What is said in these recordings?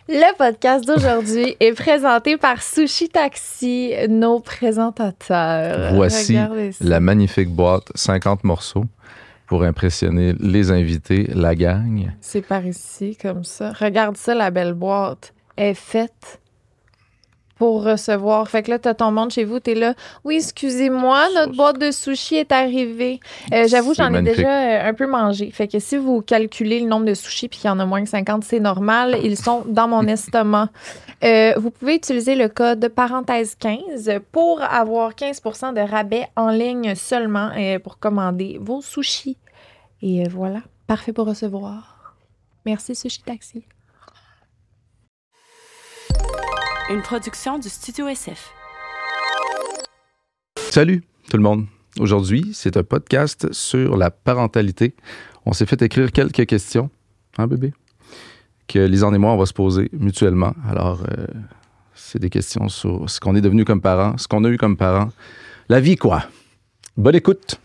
Le podcast d'aujourd'hui est présenté par Sushi Taxi, nos présentateurs. Voici Regardez ça. la magnifique boîte, 50 morceaux pour impressionner les invités, la gang. C'est par ici, comme ça. Regarde ça, la belle boîte. Elle est faite pour recevoir. Fait que là, t'as ton monde chez vous, t'es là. Oui, excusez-moi, notre boîte de sushi est arrivée. J'avoue, j'en ai magnifique. déjà un peu mangé. Fait que si vous calculez le nombre de sushis puis qu'il y en a moins que 50, c'est normal. Ils sont dans mon estomac. Vous pouvez utiliser le code parenthèse 15 pour avoir 15% de rabais en ligne seulement pour commander vos sushis. Et voilà, parfait pour recevoir. Merci, Sushi Taxi. Une production du Studio SF. Salut tout le monde. Aujourd'hui, c'est un podcast sur la parentalité. On s'est fait écrire quelques questions, hein bébé, que Lisanne et moi, on va se poser mutuellement. Alors, c'est des questions sur ce qu'on est devenu comme parents, ce qu'on a eu comme parents. La vie, quoi. Bonne écoute.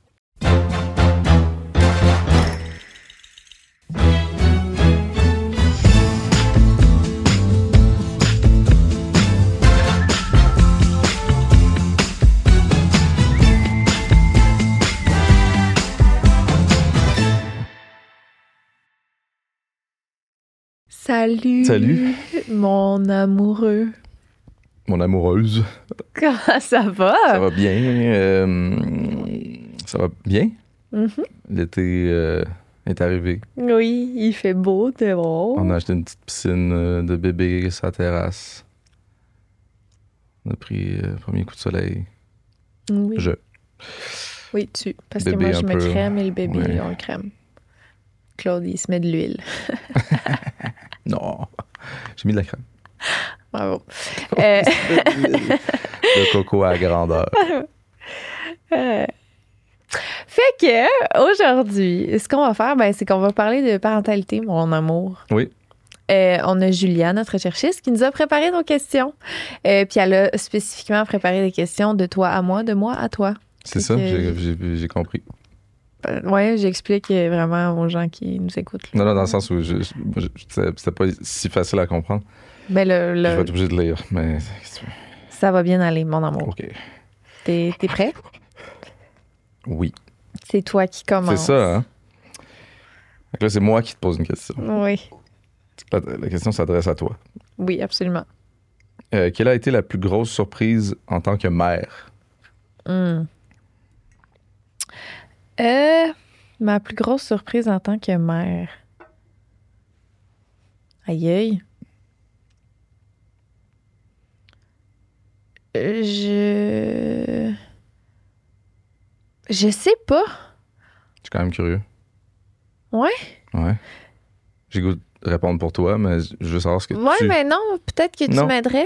Salut. Salut. Mon amoureux. Mon amoureuse. Comment ça va? Ça va bien. Ça va bien. Mhm. L'été est arrivé. Oui, il fait beau dehors. On a acheté une petite piscine de bébé sur la terrasse. On a pris le premier coup de soleil. Oui. Oui, parce que Bébé moi, je un me peu. crème et le bébé, Ouais. on le crème. Claude, il se met de l'huile. Non, j'ai mis de la crème. Bravo. Le coco à grandeur. Fait que, aujourd'hui, ce qu'on va faire, c'est qu'on va parler de parentalité, mon amour. Oui. On a Julia, notre recherchiste, qui nous a préparé nos questions. Puis elle a spécifiquement préparé des questions de toi à moi, de moi à toi. C'est Fait ça, que- j'ai compris. Ouais, j'explique vraiment aux gens qui nous écoutent. là. Non, dans le sens où c'était pas si facile à comprendre. Ben, Je vais être obligé de lire, mais... ça va bien aller, mon amour. OK. T'es prêt? Oui. C'est toi qui commence. C'est ça, hein? Donc là, c'est moi qui te pose une question. Oui. La question s'adresse à toi. Oui, absolument. Quelle a été la plus grosse surprise en tant que mère? Ma plus grosse surprise en tant que mère. Aïe aïe. Je sais pas. Je suis quand même curieux. Ouais? Ouais. J'ai goût de répondre pour toi, mais je veux savoir ce que Ouais, mais non, peut-être que tu Non. m'aiderais.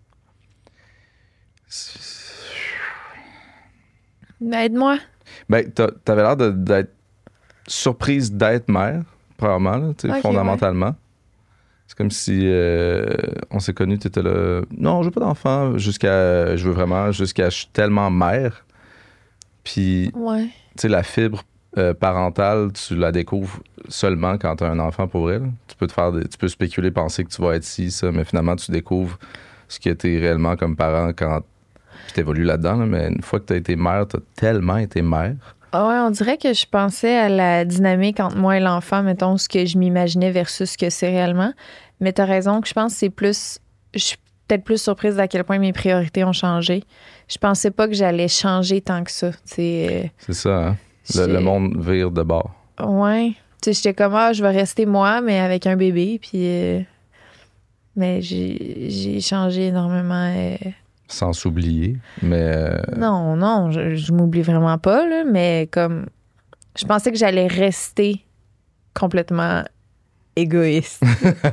Aide-moi. Ben, t'avais l'air d'être surprise d'être mère, probablement, là, tu sais, Ok, fondamentalement. C'est comme si on s'est connus, t'étais là. Non, je veux pas d'enfant, je veux vraiment, jusqu'à je suis tellement mère. Puis, Ouais. tu sais, la fibre parentale, tu la découvres seulement quand tu as un enfant pour elle. Tu peux spéculer, penser que tu vas être ci, ça, mais finalement, tu découvres ce qui était réellement comme parent quand tu évolues là-dedans. Là. Mais une fois que tu as été mère, tu as tellement été mère. Ah ouais, on dirait que je pensais à la dynamique entre moi et l'enfant, mettons, ce que je m'imaginais versus ce que c'est réellement. Mais t'as raison que je pense que c'est plus... Je suis peut-être plus surprise à quel point mes priorités ont changé. Je pensais pas que j'allais changer tant que ça. C'est ça, hein? Le monde vire de bord. Ouais. Tu sais, j'étais comme, je vais rester moi, mais avec un bébé. Puis... mais j'ai changé énormément. Sans s'oublier, mais... Non, je m'oublie vraiment pas, là, mais comme... Je pensais que j'allais rester complètement égoïste.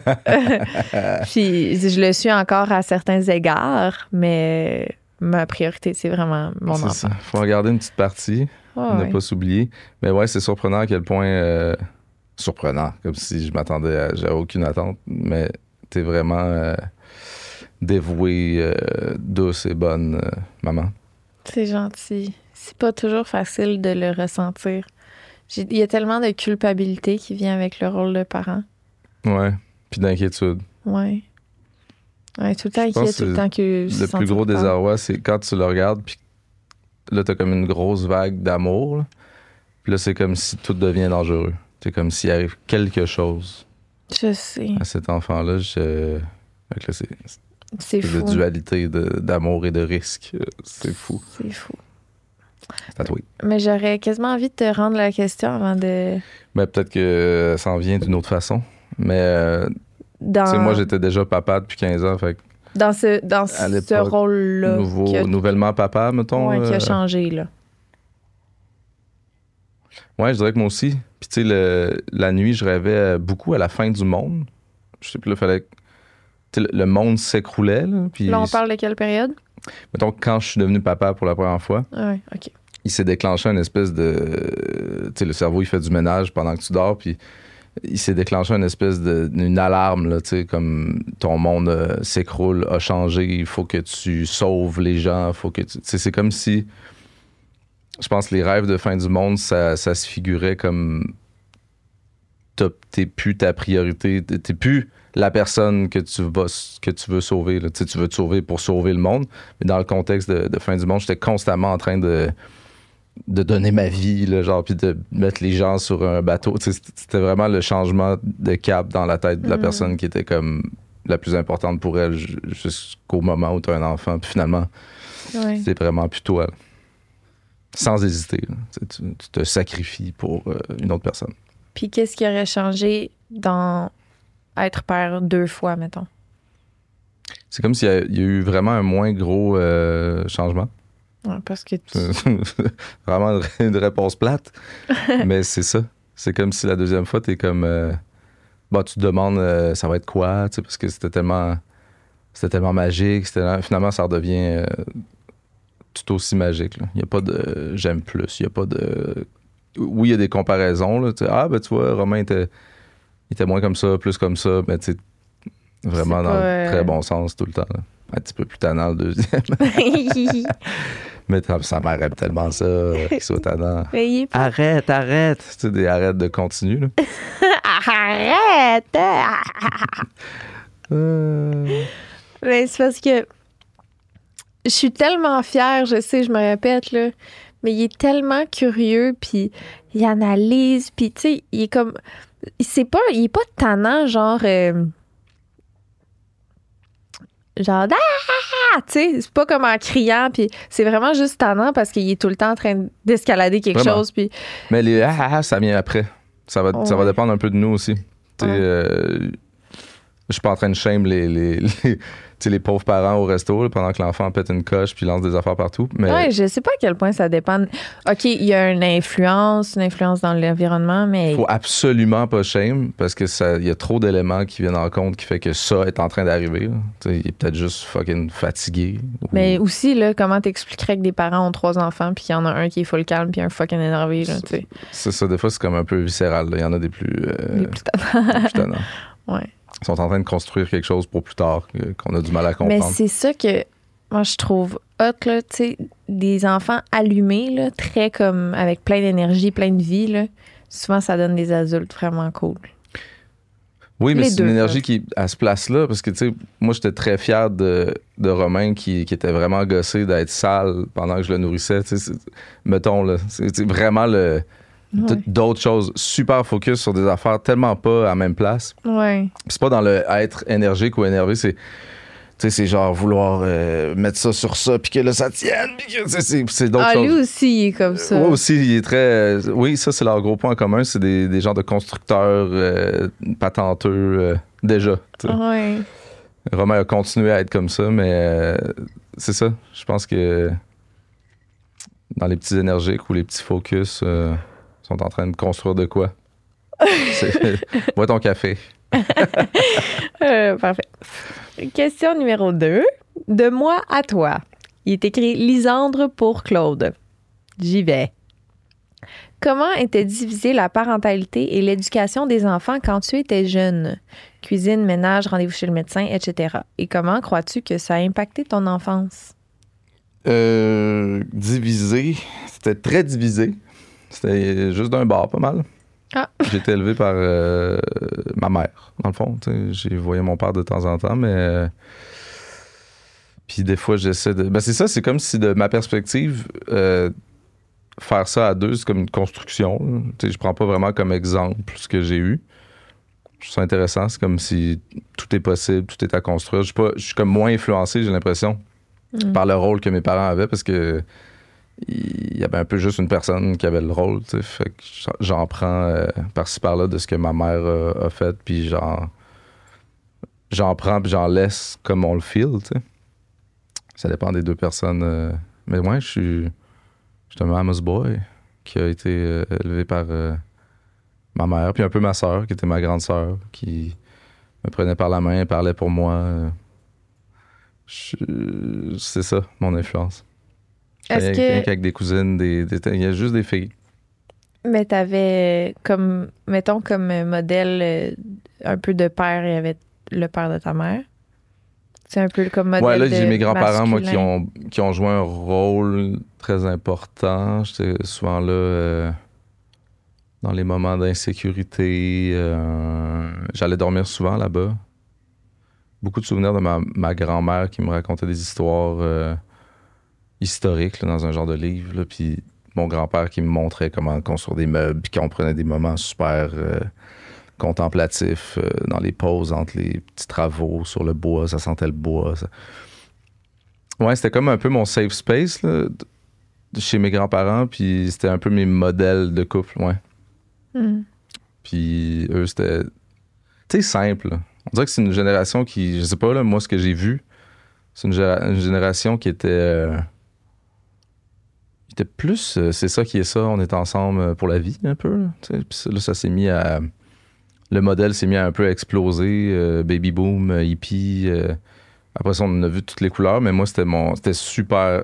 Puis je le suis encore à certains égards, mais ma priorité, c'est vraiment mon enfant. C'est ça. Faut regarder une petite partie, ne pas s'oublier. Mais ouais, c'est surprenant à quel point... surprenant, comme si je m'attendais j'avais aucune attente, mais t'es vraiment dévouée, douce et bonne maman. C'est gentil. C'est pas toujours facile de le ressentir. Il y a tellement de culpabilité qui vient avec le rôle de parent. Ouais, puis d'inquiétude. Ouais. Ouais, tout le temps Je pense inquiet, tout le temps que... Le plus gros désarroi, c'est quand tu le regardes, puis là, t'as comme une grosse vague d'amour, là. Puis là, c'est comme si tout devient dangereux. C'est comme s'il arrive quelque chose Je sais. à cet enfant-là. Fait que là, C'est de fou. dualité d'amour et de risque. C'est fou. C'est fou. C'est à toi. Mais j'aurais quasiment envie de te rendre la question avant de... Mais peut-être que ça en vient d'une autre façon. Mais tu sais, moi, j'étais déjà papa depuis 15 ans. Fait que Dans ce à l'époque, rôle-là. nouvellement papa, mettons. Ouais, qui a changé, là. Ouais, je dirais que moi aussi. Puis tu sais, la nuit, je rêvais beaucoup à la fin du monde. Je sais plus, là, fallait... Tu sais, le monde s'écroulait, là. Puis, Là, on parle de quelle période? mettons, quand je suis devenu papa pour la première fois, Ouais, OK. il s'est déclenché une espèce de... Tu sais, le cerveau, il fait du ménage pendant que tu dors, puis il s'est déclenché une espèce d'une alarme, là, tu sais, comme ton monde s'écroule, a changé, il faut que tu sauves les gens, faut que tu... Tu sais, c'est comme si... Je pense que les rêves de fin du monde, ça se figurait comme... T'es plus ta priorité, t'es plus la personne que tu veux sauver, là. Tu sais, tu veux te sauver pour sauver le monde, mais dans le contexte de fin du monde, j'étais constamment en train de donner ma vie, là, genre, puis de mettre les gens sur un bateau. Tu sais, c'était vraiment le changement de cap dans la tête de la personne qui était comme la plus importante pour elle jusqu'au moment où tu as un enfant. Puis finalement, c'est vraiment plus toi, là. Sans hésiter, là. Tu te sacrifies pour une autre personne. Puis qu'est-ce qui aurait changé dans être père 2 fois, mettons? C'est comme s'il y a eu vraiment un moins gros changement. Ouais, parce que Vraiment une réponse plate. Mais c'est ça. C'est comme si la deuxième fois, t'es comme... tu te demandes ça va être quoi, tu sais, parce que c'était tellement magique. Finalement, ça redevient tout aussi magique, là. Il n'y a pas de j'aime plus. Il n'y a pas de... Oui, il y a des comparaisons, là. Tu sais, tu vois, Romain était moins comme ça, plus comme ça. Mais tu sais, vraiment dans le très bon sens tout le temps, là. Un petit peu plus tannant le deuxième. Mais sa mère aime tellement ça, qu'il soit tannant. Arrête! Tu sais, des arrêtes de continu, là. Arrête! Mais c'est parce que je suis tellement fière, je sais, je me répète, là, mais il est tellement curieux, puis il analyse, puis tu sais, il est comme... il est pas tannant, genre... genre, tu sais, c'est pas comme en criant, puis c'est vraiment juste tannant parce qu'il est tout le temps en train d'escalader quelque chose. Puis... Mais les ça vient après. Ça va dépendre un peu de nous aussi. Tu sais, je suis pas en train de shame les pauvres parents au resto là, pendant que l'enfant pète une coche puis lance des affaires partout. Mais... Ouais, je sais pas à quel point ça dépend. OK, il y a une influence dans l'environnement, mais... Faut absolument pas shame parce que il y a trop d'éléments qui viennent en compte qui fait que ça est en train d'arriver. Il est peut-être juste fucking fatigué. Mais aussi, là, comment t'expliquerais que des parents ont 3 enfants puis qu'il y en a un qui est full calme puis un fucking énervé, là, tu sais. C'est ça, des fois, c'est comme un peu viscéral, là. Il y en a des plus... des plus tannants. Ouais. Ils sont en train de construire quelque chose pour plus tard qu'on a du mal à comprendre. Mais c'est ça que moi je trouve hot, là, tu sais, des enfants allumés, là, très comme avec plein d'énergie, plein de vie, là. Souvent ça donne des adultes vraiment cool. Oui, mais c'est une énergie qui à ce place-là, parce que tu sais, moi j'étais très fier de Romain qui était vraiment gossé d'être sale pendant que je le nourrissais. Tu sais, mettons là, c'est vraiment le... d'autres choses, super focus sur des affaires tellement pas à la même place. Ouais. Puis c'est pas dans le être énergique ou énervé, c'est genre vouloir mettre ça sur ça puis que là ça tienne puis que c'est d'autres choses. Lui aussi il est comme ça. Oui, aussi il est très oui, ça c'est leur gros point en commun, c'est des genres de constructeurs patenteux déjà. Ouais. Romain a continué à être comme ça, mais c'est ça. Je pense que dans les petits énergiques ou les petits focus sont en train de construire de quoi. Bois ton café. Parfait. Question numéro 2. De moi à toi. Il est écrit Lisandre pour Claude. J'y vais. Comment était divisée la parentalité et l'éducation des enfants quand tu étais jeune? Cuisine, ménage, rendez-vous chez le médecin, etc. Et comment crois-tu que ça a impacté ton enfance? Divisé. C'était très divisé. C'était juste d'un bord, pas mal. Ah. J'ai été élevé par ma mère, dans le fond. J'ai voyé mon père de temps en temps, mais... puis des fois, j'essaie de... Ben c'est ça, c'est comme si de ma perspective, faire ça à deux, c'est comme une construction. Je prends pas vraiment comme exemple ce que j'ai eu. Je trouve ça intéressant. C'est comme si tout est possible, tout est à construire. Je suis comme moins influencé, j'ai l'impression, par le rôle que mes parents avaient, parce que il y avait un peu juste une personne qui avait le rôle. Fait que j'en prends par-ci par-là de ce que ma mère a fait, puis j'en prends puis j'en laisse comme on le feel. T'sais. Ça dépend des deux personnes. Mais moi, je suis un mama's boy qui a été élevé par ma mère, puis un peu ma sœur, qui était ma grande sœur, qui me prenait par la main, parlait pour moi. C'est ça, mon influence. Est-ce Rien que... qu'avec des cousines, il y a juste des filles. Mais t'avais comme, mettons, comme modèle un peu de père, il y avait le père de ta mère. C'est un peu comme modèle. Ouais, là, j'ai mes grands-parents, moi, masculin. qui ont joué un rôle très important. J'étais souvent là dans les moments d'insécurité. J'allais dormir souvent là-bas. Beaucoup de souvenirs de ma grand-mère qui me racontait des histoires historiques là, dans un genre de livre. Là, puis mon grand-père qui me montrait comment construire des meubles, puis qu'on prenait des moments super contemplatifs dans les pauses entre les petits travaux sur le bois. Ça sentait le bois. Ouais, c'était comme un peu mon safe space là, chez mes grands-parents, puis c'était un peu mes modèles de couple, ouais. Puis eux, c'était, tu sais, simple. Là. On dirait que c'est une génération qui, je sais pas, là, moi, ce que j'ai vu, c'est une génération qui était plus, c'est ça qui est ça, on est ensemble pour la vie, un peu. Là, puis là, ça s'est mis à... Le modèle s'est mis à un peu exploser, baby boom, hippie. Après ça, on a vu toutes les couleurs, mais moi, c'était super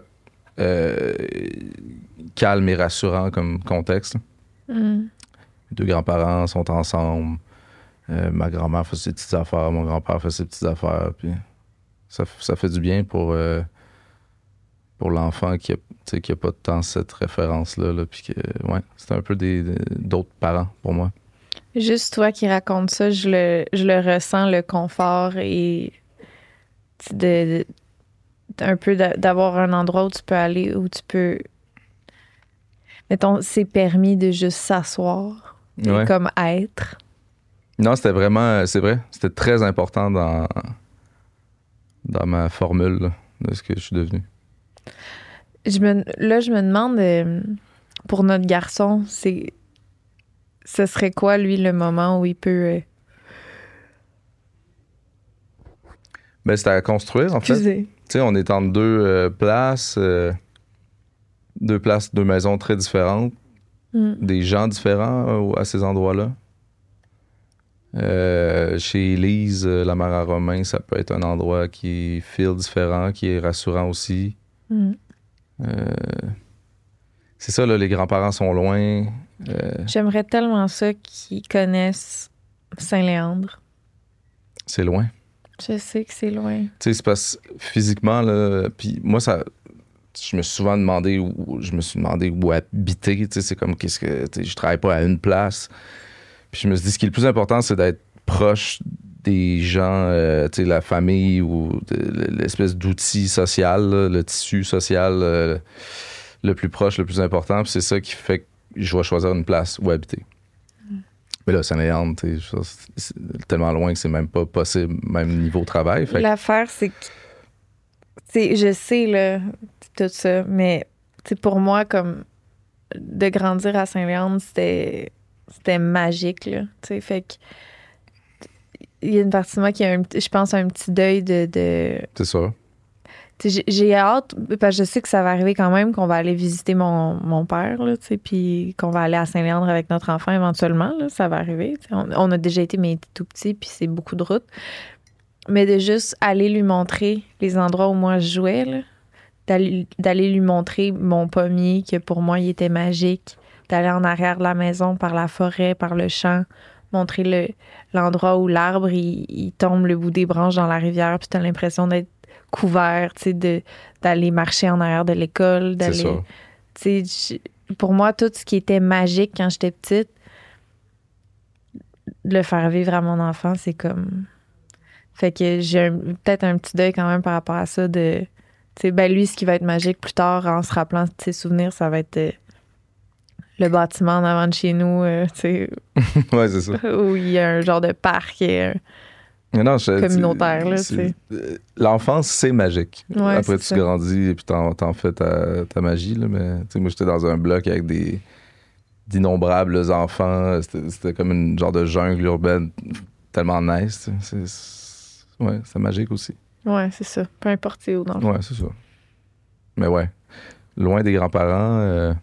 calme et rassurant comme contexte. Les deux grands-parents sont ensemble. Ma grand-mère fait ses petites affaires, mon grand-père fait ses petites affaires. Puis ça fait du bien pour l'enfant qui a pas tant cette référence-là. Là, puis que, ouais, c'est un peu d'autres parents pour moi. Juste toi qui racontes ça, je le ressens, le confort et un peu d'avoir un endroit où tu peux aller, où tu peux... Mettons, c'est permis de juste s'asseoir et Ouais. comme être. Non, c'était vraiment... C'est vrai, c'était très important dans ma formule là, de ce que je suis devenu. Je me demande, pour notre garçon, ce serait quoi, lui, le moment où il peut... Ben, c'était à construire, en fait. Excusez. Tu sais, on est entre deux places, deux maisons très différentes, des gens différents à ces endroits-là. Chez Élise, la mère à Romain, ça peut être un endroit qui feel différent, qui est rassurant aussi. C'est ça, là, les grands-parents sont loin. J'aimerais tellement ça qu'ils connaissent Saint-Léandre. C'est loin. Je sais que c'est loin. Tu sais, c'est parce que physiquement, là, puis moi, je me suis souvent demandé où habiter. Tu sais, c'est comme, je travaille pas à une place. Puis je me suis dit, ce qui est le plus important, c'est d'être proche des gens, tu sais, la famille ou l'espèce d'outil social, là, le tissu social le plus proche, le plus important. Puis c'est ça qui fait que je vais choisir une place où habiter. Mais là, Saint-Léandre, c'est tellement loin que c'est même pas possible, même niveau travail. Fait que... L'affaire, c'est que... je sais, là, tout ça, mais pour moi, comme de grandir à Saint-Léandre, c'était magique, là. Fait que il y a une partie de moi qui a, je pense, un petit deuil de... C'est ça. J'ai hâte, parce que je sais que ça va arriver quand même, qu'on va aller visiter mon père, là, puis qu'on va aller à Saint-Léandre avec notre enfant éventuellement, là, ça va arriver. On a déjà été, mais il était tout petit, puis c'est beaucoup de route. Mais de juste aller lui montrer les endroits où moi je jouais, là, d'aller lui montrer mon pommier, que pour moi, il était magique, d'aller en arrière de la maison, par la forêt, par le champ, montrer l'endroit où l'arbre, il tombe le bout des branches dans la rivière, puis t'as l'impression d'être couvert, tu sais, d'aller marcher en arrière de l'école, d'aller... Tu sais, pour moi, tout ce qui était magique quand j'étais petite, de le faire vivre à mon enfant, c'est comme... Fait que j'ai peut-être un petit deuil quand même par rapport à ça de... Tu sais, ben lui, ce qui va être magique plus tard, en se rappelant de ses souvenirs, ça va être le bâtiment en avant de chez nous, tu sais, Ouais, c'est ça. où il y a un genre de parc Non, communautaire, là, tu sais. L'enfance, c'est magique. Ouais, Après, c'est tu ça. grandis et puis t'en fais ta magie. Là, mais tu sais, moi, j'étais dans un bloc avec d'innombrables enfants. C'était comme une genre de jungle urbaine tellement nice. Ouais, c'est magique aussi. Ouais, c'est ça. Peu importe c'est où, dans le fond. Ouais, c'est ça. Mais ouais, loin des grands-parents,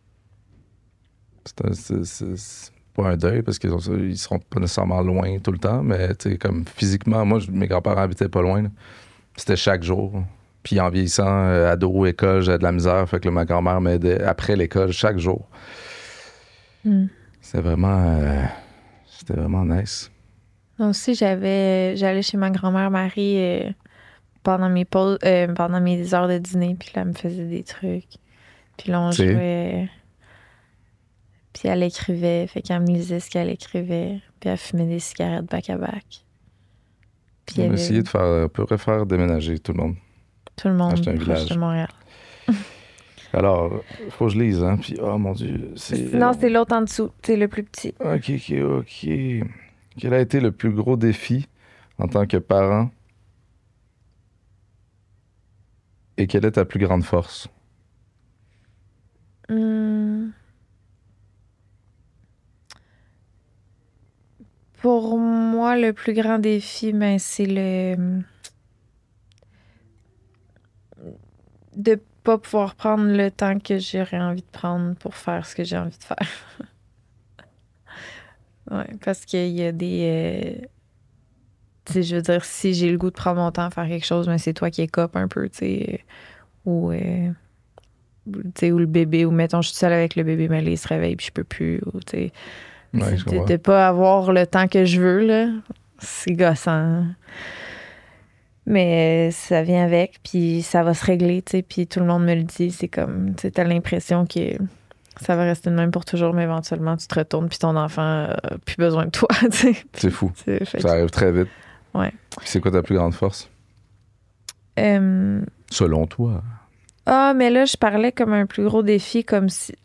c'est pas un deuil parce qu'ils seront pas nécessairement loin tout le temps, mais tu sais, comme physiquement, moi, mes grands-parents habitaient pas loin. Là. C'était chaque jour. Puis en vieillissant, ado, école, j'avais de la misère. Fait que là, ma grand-mère m'aidait après l'école chaque jour. C'était vraiment nice. Moi aussi, j'allais chez ma grand-mère Marie pendant mes pauses, pendant mes heures de dîner, puis là, elle me faisait des trucs. Puis là, on jouait. Puis elle écrivait, fait qu'elle me lisait ce qu'elle écrivait. Puis elle fumait des cigarettes back-à-back. Puis On a essayé de refaire déménager tout le monde. Tout le monde Acheter un proche village. de Montréal. Alors, faut que je lise, hein. Puis, oh mon Dieu. Non, c'est l'autre en dessous. C'est le plus petit. OK. Quel a été le plus gros défi en tant que parent? Et quelle est ta plus grande force? Pour moi, le plus grand défi, ben, c'est de pas pouvoir prendre le temps que j'aurais envie de prendre pour faire ce que j'ai envie de faire. Ouais, parce qu'il y a des... tu sais, je veux dire, si j'ai le goût de prendre mon temps à faire quelque chose, ben, c'est toi qui écope un peu, tu sais. Ou le bébé, ou mettons, je suis seule avec le bébé, mais là, il se réveille puis je peux plus, ou tu sais... Ouais, je comprends. De pas avoir le temps que je veux, là, c'est gossant. Mais ça vient avec, puis ça va se régler, tu sais, puis tout le monde me le dit. C'est comme, tu sais, t'as l'impression que ça va rester de même pour toujours, mais éventuellement, tu te retournes, puis ton enfant a plus besoin de toi, tu sais. C'est fou. Ça arrive très vite. Ouais. Puis c'est quoi ta plus grande force? Selon toi? Ah, mais là, je parlais comme un plus gros défi, comme si...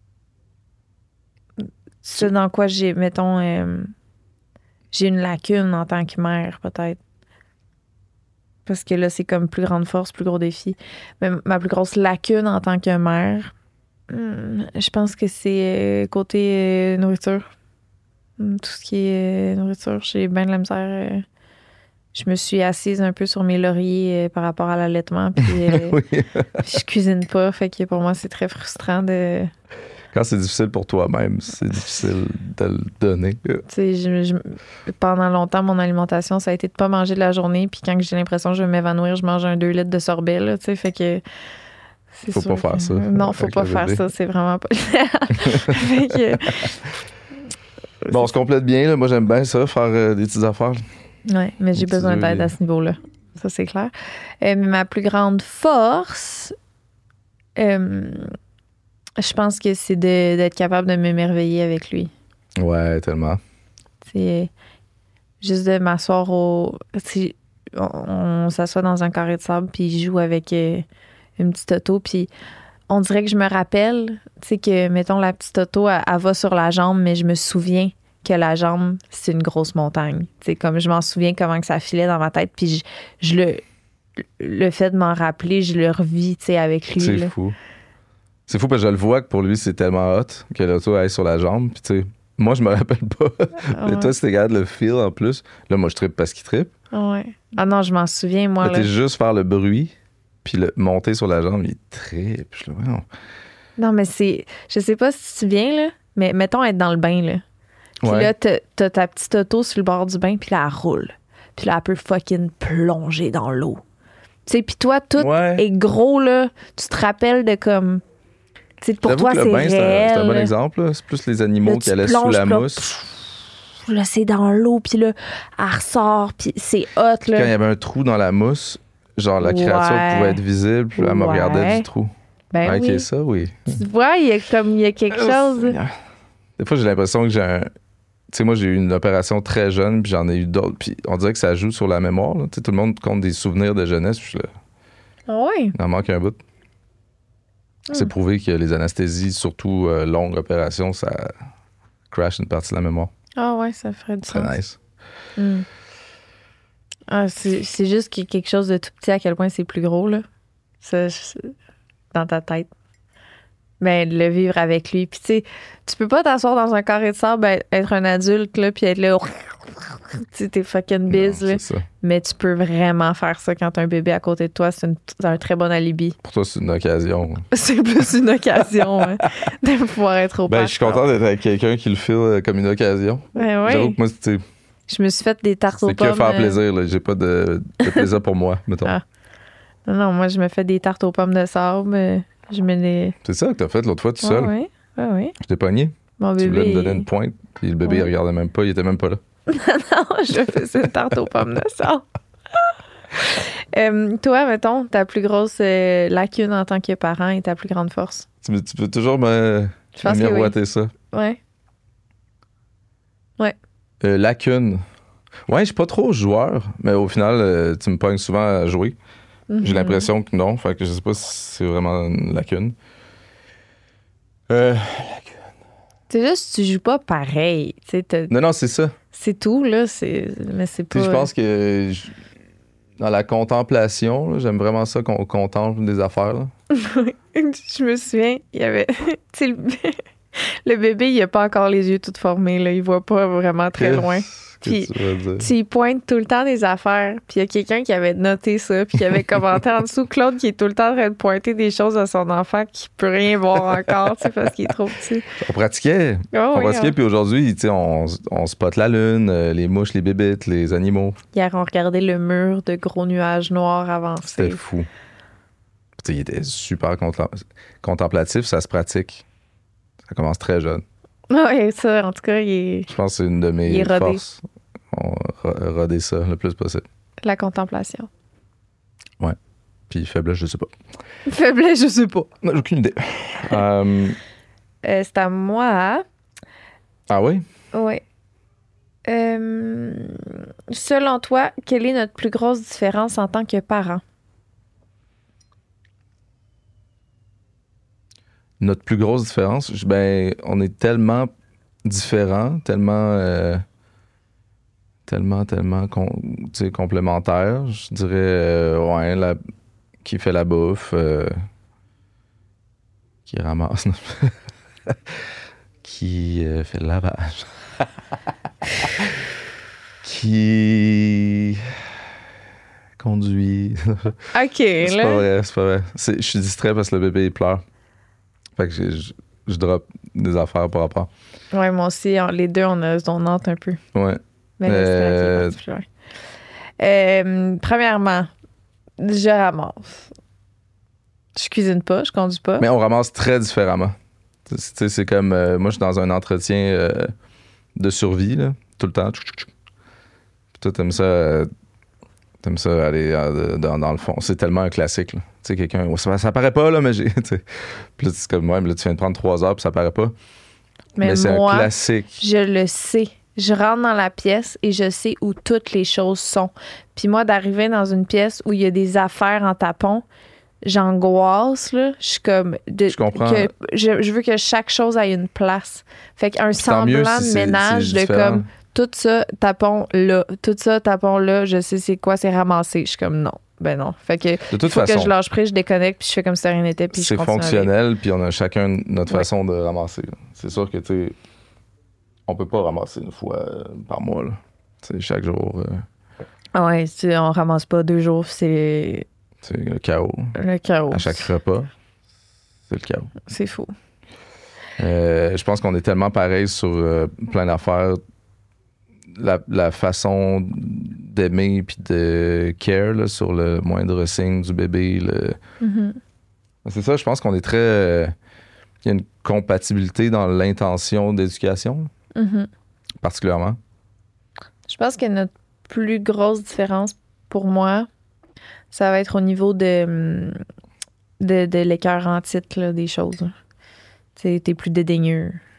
Ce dans quoi j'ai, mettons, j'ai une lacune en tant que mère, peut-être. Parce que là, c'est comme plus grande force, plus gros défi. Mais ma plus grosse lacune en tant que mère, je pense que c'est côté nourriture. Tout ce qui est nourriture, j'ai bien de la misère. Je me suis assise un peu sur mes lauriers par rapport à l'allaitement, puis Oui. je cuisine pas. Fait que pour moi, c'est très frustrant de... Quand c'est difficile pour toi-même, c'est difficile de le donner. Tu sais, pendant longtemps, mon alimentation, ça a été de pas manger de la journée. Puis quand j'ai l'impression que je vais m'évanouir, je mange un 2 litres de sorbet, là, tu sais, fait que... Faut pas faire ça. Non, faut pas faire ça. C'est vraiment pas... Fait que... Bon, on se complète bien, là. Moi, j'aime bien ça, faire des petites affaires. Oui, mais j'ai besoin d'aide à ce niveau-là. Ça, c'est clair. Mais ma plus grande force... je pense que c'est d'être capable de m'émerveiller avec lui. Ouais, tellement. C'est juste de m'asseoir on s'assoit dans un carré de sable, puis il joue avec une petite auto, puis on dirait que je me rappelle, tu sais, que, mettons, la petite auto, elle va sur la jambe, mais je me souviens que la jambe, c'est une grosse montagne. Tu sais, comme je m'en souviens comment que ça filait dans ma tête, puis le fait de m'en rappeler, je le revis, tu sais, avec lui. C'est fou. C'est fou parce que je le vois que pour lui, c'est tellement hot que l'auto aille sur la jambe. Puis tu sais, moi, je me rappelle pas. Mais toi, c'était capable de le feel en plus. Là, moi, je trippe parce qu'il trippe. Ouais. Ah non, je m'en souviens, moi. Là, t'es juste faire le bruit, puis monter sur la jambe, il trippe. Je le vois. Non, mais c'est... Je sais pas si tu te souviens, là, mais mettons être dans le bain, là. Puis là, t'as ta petite auto sur le bord du bain, puis là, elle roule. Puis là, elle peut fucking plonger dans l'eau. Tu sais, puis toi, tout est gros, là. Tu te rappelles de comme... T'sais, pour toi, c'est réel. C'est un bon exemple. Là. C'est plus les animaux là, qui allaient sous la mousse. Là, c'est dans l'eau, puis là, elle ressort, puis c'est hot. Là. Quand il y avait un trou dans la mousse, genre la créature pouvait être visible, puis elle me regardait du trou. Ben ok, ça, oui. Tu vois, il y a quelque chose. Des fois, j'ai l'impression que j'ai sais, moi, j'ai eu une opération très jeune, puis j'en ai eu d'autres. Puis on dirait que ça joue sur la mémoire. Tu sais, tout le monde compte des souvenirs de jeunesse. Puis je suis là, Ah ouais? il en manque un bout. C'est prouvé que les anesthésies, surtout longues opérations, ça crash une partie de la mémoire. Ah ouais, ça ferait du Très sens. nice. Mm. Ah, c'est juste qu'il y a quelque chose de tout petit à quel point c'est plus gros, là. Dans ta tête. Mais le vivre avec lui. Puis tu sais, tu peux pas t'asseoir dans un carré de sable, être un adulte, là, puis être là... Tu sais, t'es fucking biz, Non, là. c'est ça. Mais tu peux vraiment faire ça quand t'as un bébé à côté de toi. C'est un très bon alibi. Pour toi, c'est une occasion. C'est plus une occasion, hein, de pouvoir être au Ben, je suis content d'être avec quelqu'un qui le file comme une occasion. Ben oui. J'avoue que moi, c'est Je me suis fait des tartes aux que pommes. faire plaisir. Là. J'ai pas de plaisir pour moi, mettons. Ah. Non, moi, je me fais des tartes aux pommes de sable. Je me les... C'est ça que t'as fait l'autre fois tout seul. Oui, oui. Je t'ai pogné. Mon Tu voulais bébé... me donner une pointe, puis le bébé, Ouais. il regardait même pas, il était même pas là. Non, je faisais une tarte aux pommes de sable. Toi, mettons, ta plus grosse lacune en tant que parent et ta plus grande force? Tu peux toujours me Je pense que miroiter ça. Ouais. Lacune. Ouais, je suis pas trop joueur, mais au final, tu me pognes souvent à jouer. J'ai l'impression que non, fait que je sais pas si c'est vraiment une lacune. C'est juste, tu joues pas pareil. Tu sais, Non, c'est ça. c'est tout, là. Mais c'est Tu pas... sais, je pense que dans la contemplation, là, j'aime vraiment ça qu'on contemple des affaires. Là. Je me souviens, il y avait... tu sais, le bébé, il a pas encore les yeux tout formés, là. Il voit pas vraiment très loin. Qu'est-ce que tu veux dire? Tu y pointes tout le temps des affaires, puis il y a quelqu'un qui avait noté ça, puis qui avait commenté en dessous, Claude qui est tout le temps en train de pointer des choses à son enfant qui peut rien voir encore, tu sais, parce qu'il est trop petit. On pratiquait. Oh, On oui, pratiquait, puis aujourd'hui, tu sais, on spot la lune, les mouches, les bébites, les animaux. Hier, on regardait le mur de gros nuages noirs avancer. C'était fou. Tu sais, il était super contemplatif, ça se pratique. Ça commence très jeune. Oui, ça, en tout cas, Je pense que c'est une de Il mes est rodé. forces. On roder ça le plus possible. la contemplation. Puis faiblesse, je sais pas. Faiblesse, je sais pas. Non, j'ai aucune idée. C'est à moi. Ah oui? Oui. Selon toi, quelle est notre plus grosse différence en tant que parent? Notre plus grosse différence, ben, on est tellement différents, tellement tu sais, complémentaires. Je dirais, ouais, qui fait la bouffe, qui ramasse, qui fait le lavage, qui conduit. OK, C'est là. pas vrai, c'est pas vrai. Je suis distrait parce que le bébé il pleure. Fait que je drop des affaires par rapport. Ouais, moi aussi, les deux, on a zone un peu. Ouais. Mais là, c'est particulier. Premièrement, je ramasse. Je cuisine pas, je conduis pas. Mais on ramasse très différemment. Tu sais, c'est comme... moi, je suis dans un entretien de survie, là, tout le temps. Puis toi, t'aimes ça aller dans le fond. C'est tellement un classique, là. Tu sais, quelqu'un... Ça paraît pas, là, mais j'ai... Puis là, c'est comme moi, là, tu viens de prendre 3 heures, puis ça paraît pas. Mais c'est moi, un classique. je le sais. Je rentre dans la pièce et je sais où toutes les choses sont. Puis moi, d'arriver dans une pièce où il y a des affaires en tapon, j'angoisse, là. Je suis comme... Je comprends. Je veux que chaque chose ait une place. Fait qu'un Puis tant mieux semblant si de c'est ménage de différent. comme... Tout ça, tapon là. Tout ça, tapon là. Je sais c'est quoi, c'est ramassé. Je suis comme non. Ben non. Fait que De toute faut façon, que je lâche prise, je déconnecte, puis je fais comme si rien n'était, puis je c'est continue à vivre. fonctionnel, puis on a chacun notre Ouais. façon de ramasser. Là. C'est sûr que, tu sais, on peut pas ramasser une fois par mois, là. Tu sais, chaque jour, Ah ouais, on ramasse pas 2 jours, c'est c'est le chaos. le chaos. À chaque repas, c'est le chaos. C'est fou. Je pense qu'on est tellement pareil sur plein d'affaires. La façon d'aimer puis de care là, sur le moindre signe du bébé. Mhm. C'est ça, je pense qu'on est très... il y a une compatibilité dans l'intention d'éducation, Mhm. particulièrement. Je pense que notre plus grosse différence pour moi, ça va être au niveau de l'écœur en titre là, des choses. T'es plus dédaigneux.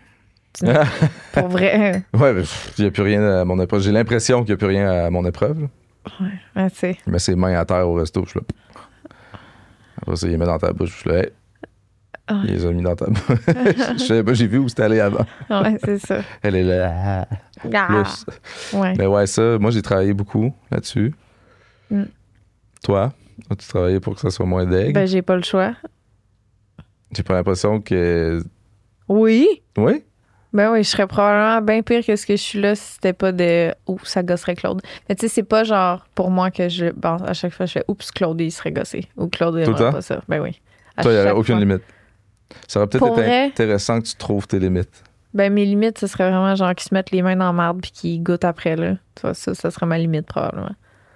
Pour vrai. Ouais, mais il n'y a plus rien à mon épreuve. J'ai l'impression qu'il n'y a plus rien à mon épreuve. Là. Ouais, tu sais. Il met ses mains à terre au resto. Je suis là. Après ça, il les met dans ta bouche. Je suis là, hey. Il les a mis dans ta bouche. Je savais pas, j'ai vu où c'était allé avant. Ouais, c'est ça. Elle est là. Plus. Ouais. Mais ouais, ça, moi, j'ai travaillé beaucoup là-dessus. Toi, as-tu travaillé pour que ça soit moins deg? Ben, j'ai pas le choix. J'ai pas l'impression que... Oui. Oui? Ben oui, je serais probablement bien pire que ce que je suis là si c'était pas de « Ouh, ça gosserait Claude ». Mais tu sais, c'est pas genre pour moi que je... Bon, à chaque fois, je fais « Oups, Claude, il serait gossé ». Ou « Claude, il aimerait pas ça ». Ben oui. Toi, il n'y aurait aucune limite. Ça aurait peut-être Pour été vrai? intéressant que tu trouves tes limites. Ben mes limites, ce serait vraiment genre qu'ils se mettent les mains dans la marde puis qu'ils goûtent après, là. Tu vois, ça serait ma limite, probablement.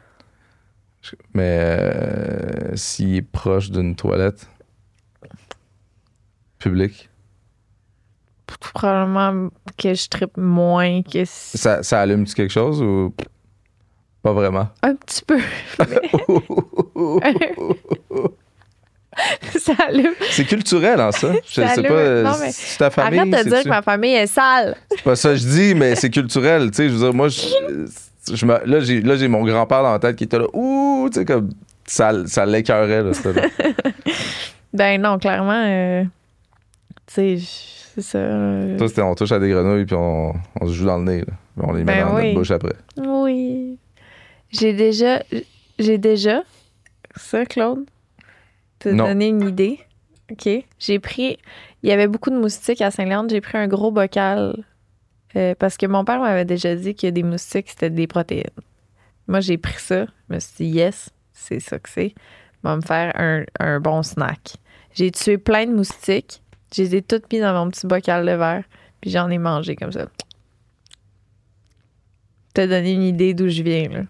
Mais s'il est proche d'une toilette publique... Probablement que je trippe moins que... Ça allume-tu quelque chose ou pas vraiment? Un petit peu. Ça allume. C'est culturel, hein, ça? Je Ça sais allume. pas. Non, mais C'est ta famille. arrête de dire c'est-tu? que ma famille est sale. C'est pas ça que je dis, mais c'est culturel. Tu sais, je veux dire, moi, là, j'ai mon grand-père dans la tête qui était là. Ouh, tu sais, comme ça l'écœurait, là, ça, là. Ben non, clairement, tu sais, c'est ça. Toi, c'était on touche à des grenouilles puis on se joue dans le nez, là. On les met Ben dans oui. notre bouche après. Oui. J'ai déjà. Ça, Claude? Te Non. donner une idée. OK. J'ai pris. Il y avait beaucoup de moustiques à Saint-Léandre. J'ai pris un gros bocal. Parce que mon père m'avait déjà dit que des moustiques, c'était des protéines. Moi, j'ai pris ça. Je me suis dit, yes, c'est ça que c'est. Va me faire un bon snack. J'ai tué plein de moustiques. Je les ai toutes mis dans mon petit bocal de verre. Puis j'en ai mangé comme ça. Te donner une idée d'où je viens, là.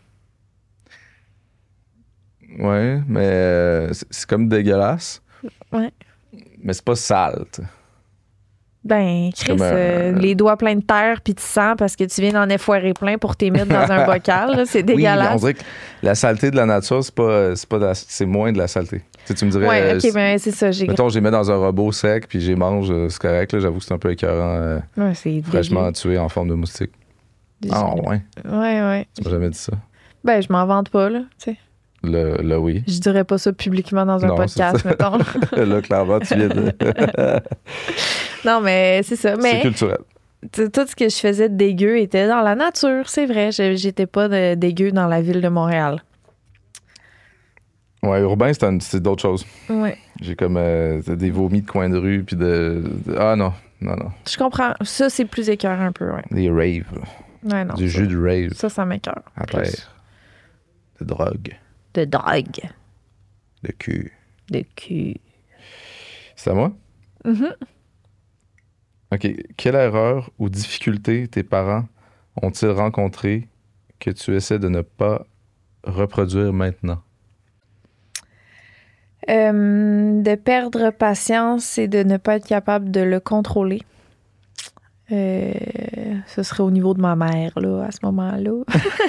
Ouais, mais c'est comme dégueulasse. Ouais. Mais c'est pas sale, tu sais. Ben, Chris, comme les doigts pleins de terre puis de sang parce que tu viens d'en effoirer plein pour t'y mettre dans un bocal, là, c'est Oui, mais on dégueulasse. dirait que la saleté de la nature, c'est moins de la saleté. Tu sais, tu me dirais... Ouais, OK, ben c'est ça. Mettons, je les mets dans un robot sec puis je les mange, c'est correct, là, j'avoue que c'est un peu écœurant, Ouais, c'est fraîchement dégueu. tué en forme de moustique. Ah ouais, Ouais. tu m'as jamais dit ça. Ben, je m'en vante pas, là, tu sais. Là, oui. Je dirais pas ça publiquement dans un Non, podcast, c'est ça. mettons. Là, clairement, tu viens de... Non, mais c'est ça. C'est Mais culturel. tout ce que je faisais de dégueu était dans la nature, c'est vrai. J'étais pas dégueu dans la ville de Montréal. Ouais, urbain, c'est d'autres choses. Ouais. J'ai comme des vomis de coin de rue puis Ah non. Je comprends. Ça, c'est plus écœurant un peu, ouais. Des raves. Ouais, non. Du jus de rave Ça m'écœure. à plus. terre. De drogue. De drogue. De cul. De cul. C'est à moi? Mhm. OK. Quelle erreur ou difficulté tes parents ont-ils rencontré que tu essaies de ne pas reproduire maintenant? De perdre patience et de ne pas être capable de le contrôler. Ce serait au niveau de ma mère, là, à ce moment-là.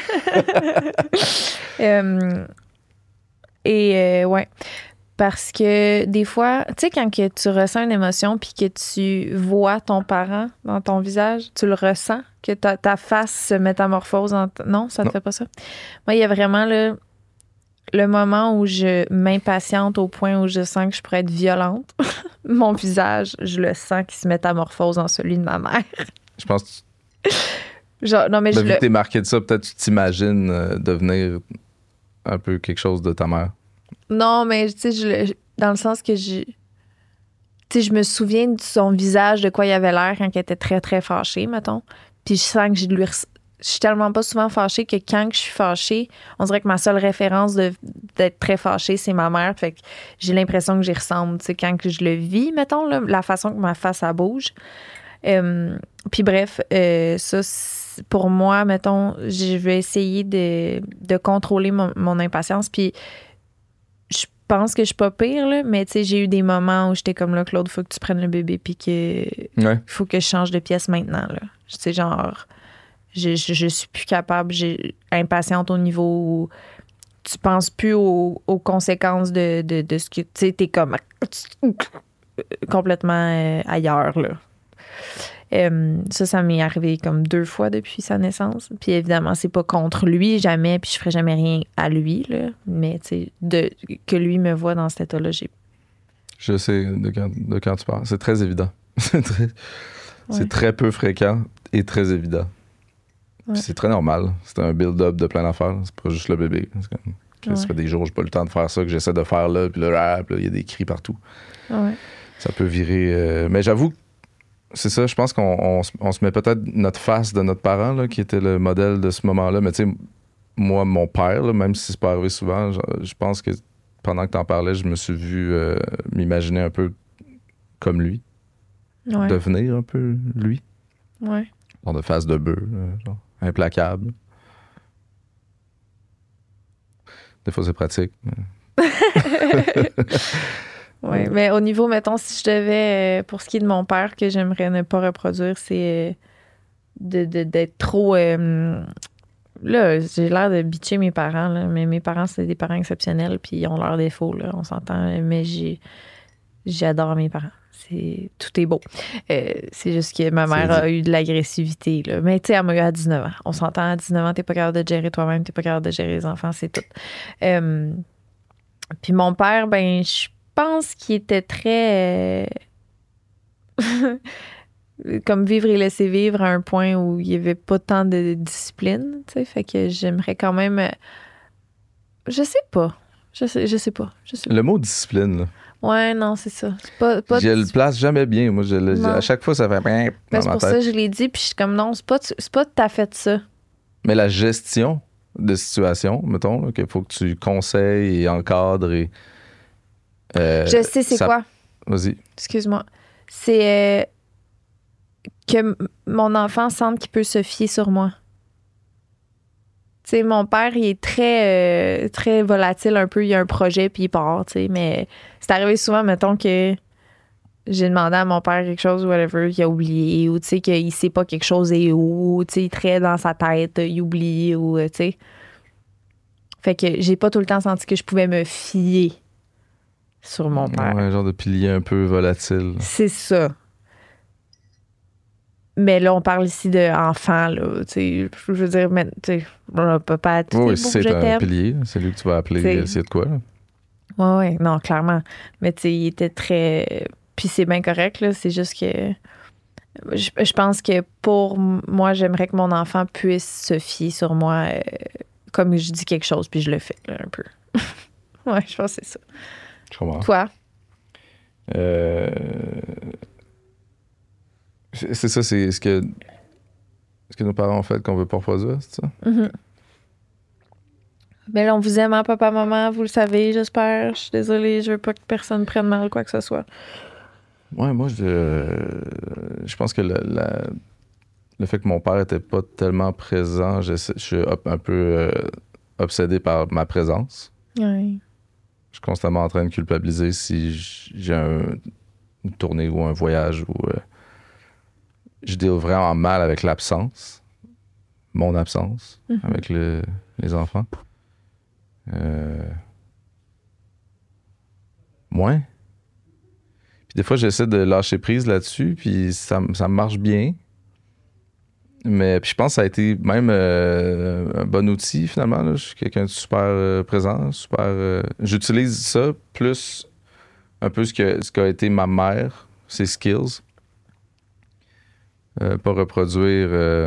Ouais. Parce que des fois, tu sais, quand que tu ressens une émotion puis que tu vois ton parent dans ton visage, tu le ressens, que ta face se métamorphose. Non, ça ne Non. fait pas ça. Moi, il y a vraiment le moment où je m'impatiente au point où je sens que je pourrais être violente. Mon visage, je le sens qui se métamorphose en celui de ma mère. Je pense que Genre, non, mais vu que t'es marqué de ça, peut-être tu t'imagines devenir un peu quelque chose de ta mère. Non, mais tu sais, dans le sens que tu sais, je me souviens de son visage, de quoi il avait l'air quand il était très, très fâché, mettons. Puis je sens que je suis tellement pas souvent fâchée que quand je suis fâchée, on dirait que ma seule référence d'être très fâchée, c'est ma mère. Fait que j'ai l'impression que j'y ressemble, tu sais, quand que je le vis, mettons, là, la façon que ma face, elle bouge. Puis bref, ça, pour moi, mettons, je vais essayer de contrôler mon impatience. Puis je pense que je suis pas pire, là, mais tu sais, j'ai eu des moments où j'étais comme là, Claude, faut que tu prennes le bébé puis que faut que je change de pièce maintenant, là. Tu sais, genre, je suis plus capable, j'ai impatiente au niveau où tu penses plus aux conséquences de ce que, tu sais, t'es comme complètement ailleurs, là. Ça m'est arrivé comme 2 fois depuis sa naissance. Puis évidemment, c'est pas contre lui, jamais, puis je ferai jamais rien à lui, là. Mais tu sais, que lui me voit dans cet état-là, Je sais de quand tu parles. C'est très évident. C'est très peu fréquent et très évident. Ouais. C'est très normal. C'est un build-up de plein d'affaires. C'est pas juste le bébé. Ça fait des jours, j'ai pas le temps de faire ça, que j'essaie de faire là, puis là, il y a des cris partout. Ouais. Ça peut virer. Mais j'avoue, c'est ça, je pense qu'on se met peut-être notre face de notre parent, là, qui était le modèle de ce moment-là. Mais tu sais, moi, mon père, là, même si c'est pas arrivé souvent, je pense que pendant que t'en parlais, je me suis vu m'imaginer un peu comme lui. Ouais. Devenir un peu lui. Ouais. Genre de face de bœuf, genre implacable. Des fois, c'est pratique. Oui, mais au niveau, mettons, si je devais, pour ce qui est de mon père, que j'aimerais ne pas reproduire, c'est d'être trop... là, j'ai l'air de bitcher mes parents, là, mais mes parents, c'est des parents exceptionnels, puis ils ont leurs défauts, là, on s'entend, mais j'adore mes parents. Tout est beau. C'est juste que ma mère a eu de l'agressivité, là. Mais tu sais, elle m'a eu à 19 ans. On s'entend, à 19 ans, t'es pas capable de gérer toi-même, t'es pas capable de gérer les enfants, c'est tout. Puis mon père, ben, je pense qu'il était très... comme vivre et laisser vivre à un point où il y avait pas tant de discipline, tu sais. Fait que j'aimerais quand même... Je sais pas. Je sais pas. Le mot discipline, là. Ouais, non, c'est ça. C'est pas je le place jamais bien. Moi, à chaque fois, ça fait bien ben, dans c'est ma pour tête. ça que je l'ai dit, puis je suis comme non, c'est pas tout à fait ça. Mais la gestion de situation, mettons, là, qu'il faut que tu conseilles et encadres et... je sais c'est quoi. Vas-y. Excuse-moi. C'est que mon enfant sente qu'il peut se fier sur moi. Tu sais, mon père, il est très, très volatile un peu. Il a un projet, puis il part, tu sais. Mais c'est arrivé souvent, mettons, que j'ai demandé à mon père quelque chose ou whatever, il a oublié, ou tu sais, qu'il sait pas quelque chose est où, tu sais, il est très dans sa tête, il oublie, ou tu sais. Fait que j'ai pas tout le temps senti que je pouvais me fier sur mon père. Ouais, un genre de pilier un peu volatile. C'est ça. Mais là, on parle ici d'enfants, là. Tu sais, je veux dire, mais, tu sais, papa, tout est beau, Oui, c'est je un t'aime. pilier. C'est lui que tu vas appeler s'il y a de quoi. Là. Oui, non, clairement. Mais tu sais, il était très... Puis c'est bien correct, là. C'est juste que... Je pense que pour moi, j'aimerais que mon enfant puisse se fier sur moi comme je dis quelque chose, puis je le fais, là, un peu. Ouais, je pense que c'est ça. Je comprends. Toi? C'est ça, c'est ce que nos parents ont fait qu'on veut pas reproduire, c'est ça? Mm-hmm. Mais là, on vous aime, hein, papa, maman, vous le savez, j'espère. Je suis désolée, je veux pas que personne prenne mal quoi que ce soit. Ouais, moi, je pense que le fait que mon père était pas tellement présent, je suis un peu obsédé par ma présence. Oui. Je suis constamment en train de culpabiliser si j'ai une tournée ou un voyage où je deal vraiment mal avec l'absence, mon absence, avec les enfants. Moins. Puis des fois, j'essaie de lâcher prise là-dessus, puis ça marche bien. Mais puis je pense que ça a été même un bon outil, finalement. Là. Je suis quelqu'un de super présent, super... j'utilise ça, plus un peu ce qu'a été ma mère, ses skills. Pas reproduire...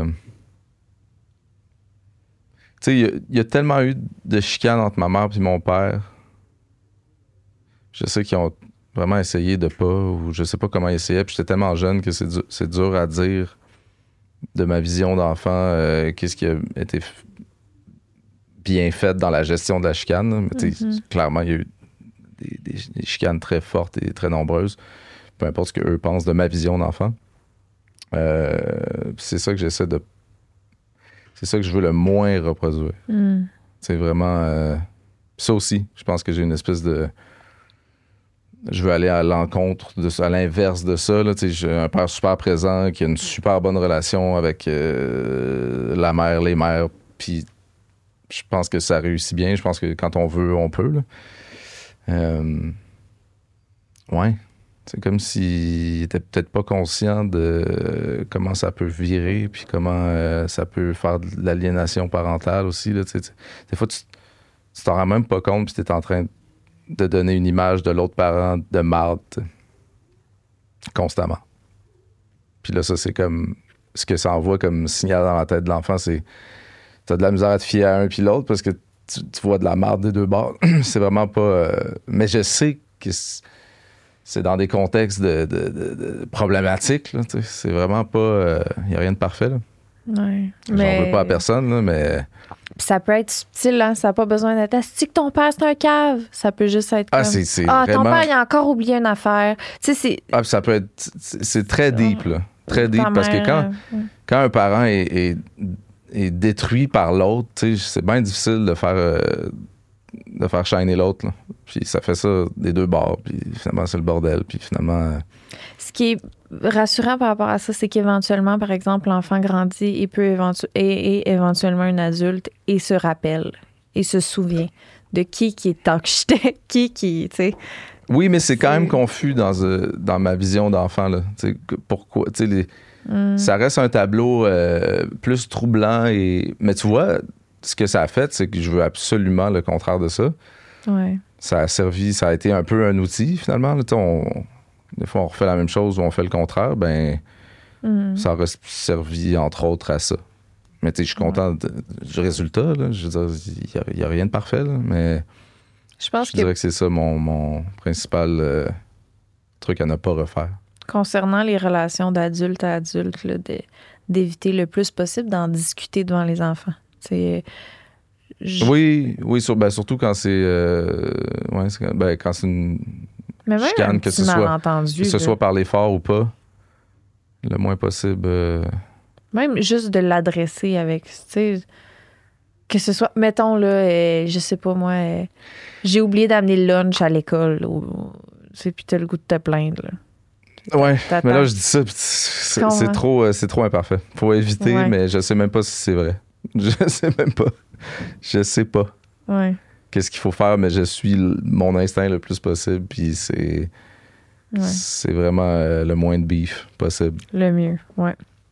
Tu sais, il y a tellement eu de chicanes entre ma mère et mon père. Je sais qu'ils ont vraiment essayé de pas, ou je sais pas comment ils essayaient, puis j'étais tellement jeune que c'est dur à dire de ma vision d'enfant, qu'est-ce qui a été bien fait dans la gestion de la chicane. Mais tu sais, clairement, il y a eu des chicanes très fortes et très nombreuses, peu importe ce qu'eux pensent de ma vision d'enfant. C'est ça que j'essaie de... C'est ça que je veux le moins reproduire. C'est vraiment... ça aussi, je pense que j'ai une espèce de... Je veux aller à l'encontre, à l'inverse de ça. Là, j'ai un père super présent qui a une super bonne relation avec la mère, les mères. Puis je pense que ça réussit bien. Je pense que quand on veut, on peut. Là. Ouais. C'est comme s'il était peut-être pas conscient de comment ça peut virer, puis comment ça peut faire de l'aliénation parentale aussi. Là, des fois, tu t'en rends même pas compte, puis tu es en train de donner une image de l'autre parent de marde constamment. Puis là, ça, c'est comme ce que ça envoie comme signal dans la tête de l'enfant, c'est t'as de la misère à te fier à un puis l'autre parce que tu vois de la marde des deux bords. C'est vraiment pas... Mais je sais que c'est dans des contextes de problématiques. Là, c'est vraiment pas... Il n'y a rien de parfait. Là. Ouais. J'en veux pas à personne, là, mais... Puis ça peut être subtil, hein? Ça n'a pas besoin d'être « Est-ce que ton père, c'est un cave? » Ça peut juste être comme c'est « Ah, vraiment... ton père, il a encore oublié une affaire. » Tu sais, c'est... Ah, puis ça peut être... C'est très deep, là. Très deep, parce que quand un parent est détruit par l'autre, tu sais, c'est bien difficile de faire shiner l'autre. Là. Puis ça fait ça des deux bords, puis finalement, c'est le bordel. Puis finalement... Ce qui est rassurant par rapport à ça, c'est qu'éventuellement, par exemple, l'enfant grandit et peut éventuellement un adulte et se rappelle et se souvient de qui est toxique, qui, tu sais. Oui, mais c'est quand même confus dans ma vision d'enfant. Là. Pourquoi? Ça reste un tableau plus troublant. Mais tu vois, ce que ça a fait, c'est que je veux absolument le contraire de ça. Ouais. Ça a été un peu un outil, finalement. Là, des fois, on refait la même chose ou on fait le contraire. Ben, ça aurait servi, entre autres, à ça. Mais je suis content du résultat. Là. Je veux dire, il n'y a rien de parfait, là, mais... Je dirais que c'est ça mon principal truc à ne pas refaire. Concernant les relations d'adulte à adulte, là, d'éviter le plus possible d'en discuter devant les enfants. Oui, surtout quand c'est... quand c'est une chicane, que ce soit parler fort ou pas, le moins possible. Même juste de l'adresser avec... Que ce soit, mettons, là, je sais pas moi, j'ai oublié d'amener le lunch à l'école, puis t'as le goût de te plaindre. Là. Ouais, mais là, je dis ça, c'est trop imparfait. Faut éviter, mais je sais même pas si c'est vrai. Je sais pas. Ouais. Qu'est-ce qu'il faut faire, mais je suis mon instinct le plus possible, puis c'est vraiment le moins de beef possible. Le mieux, ouais.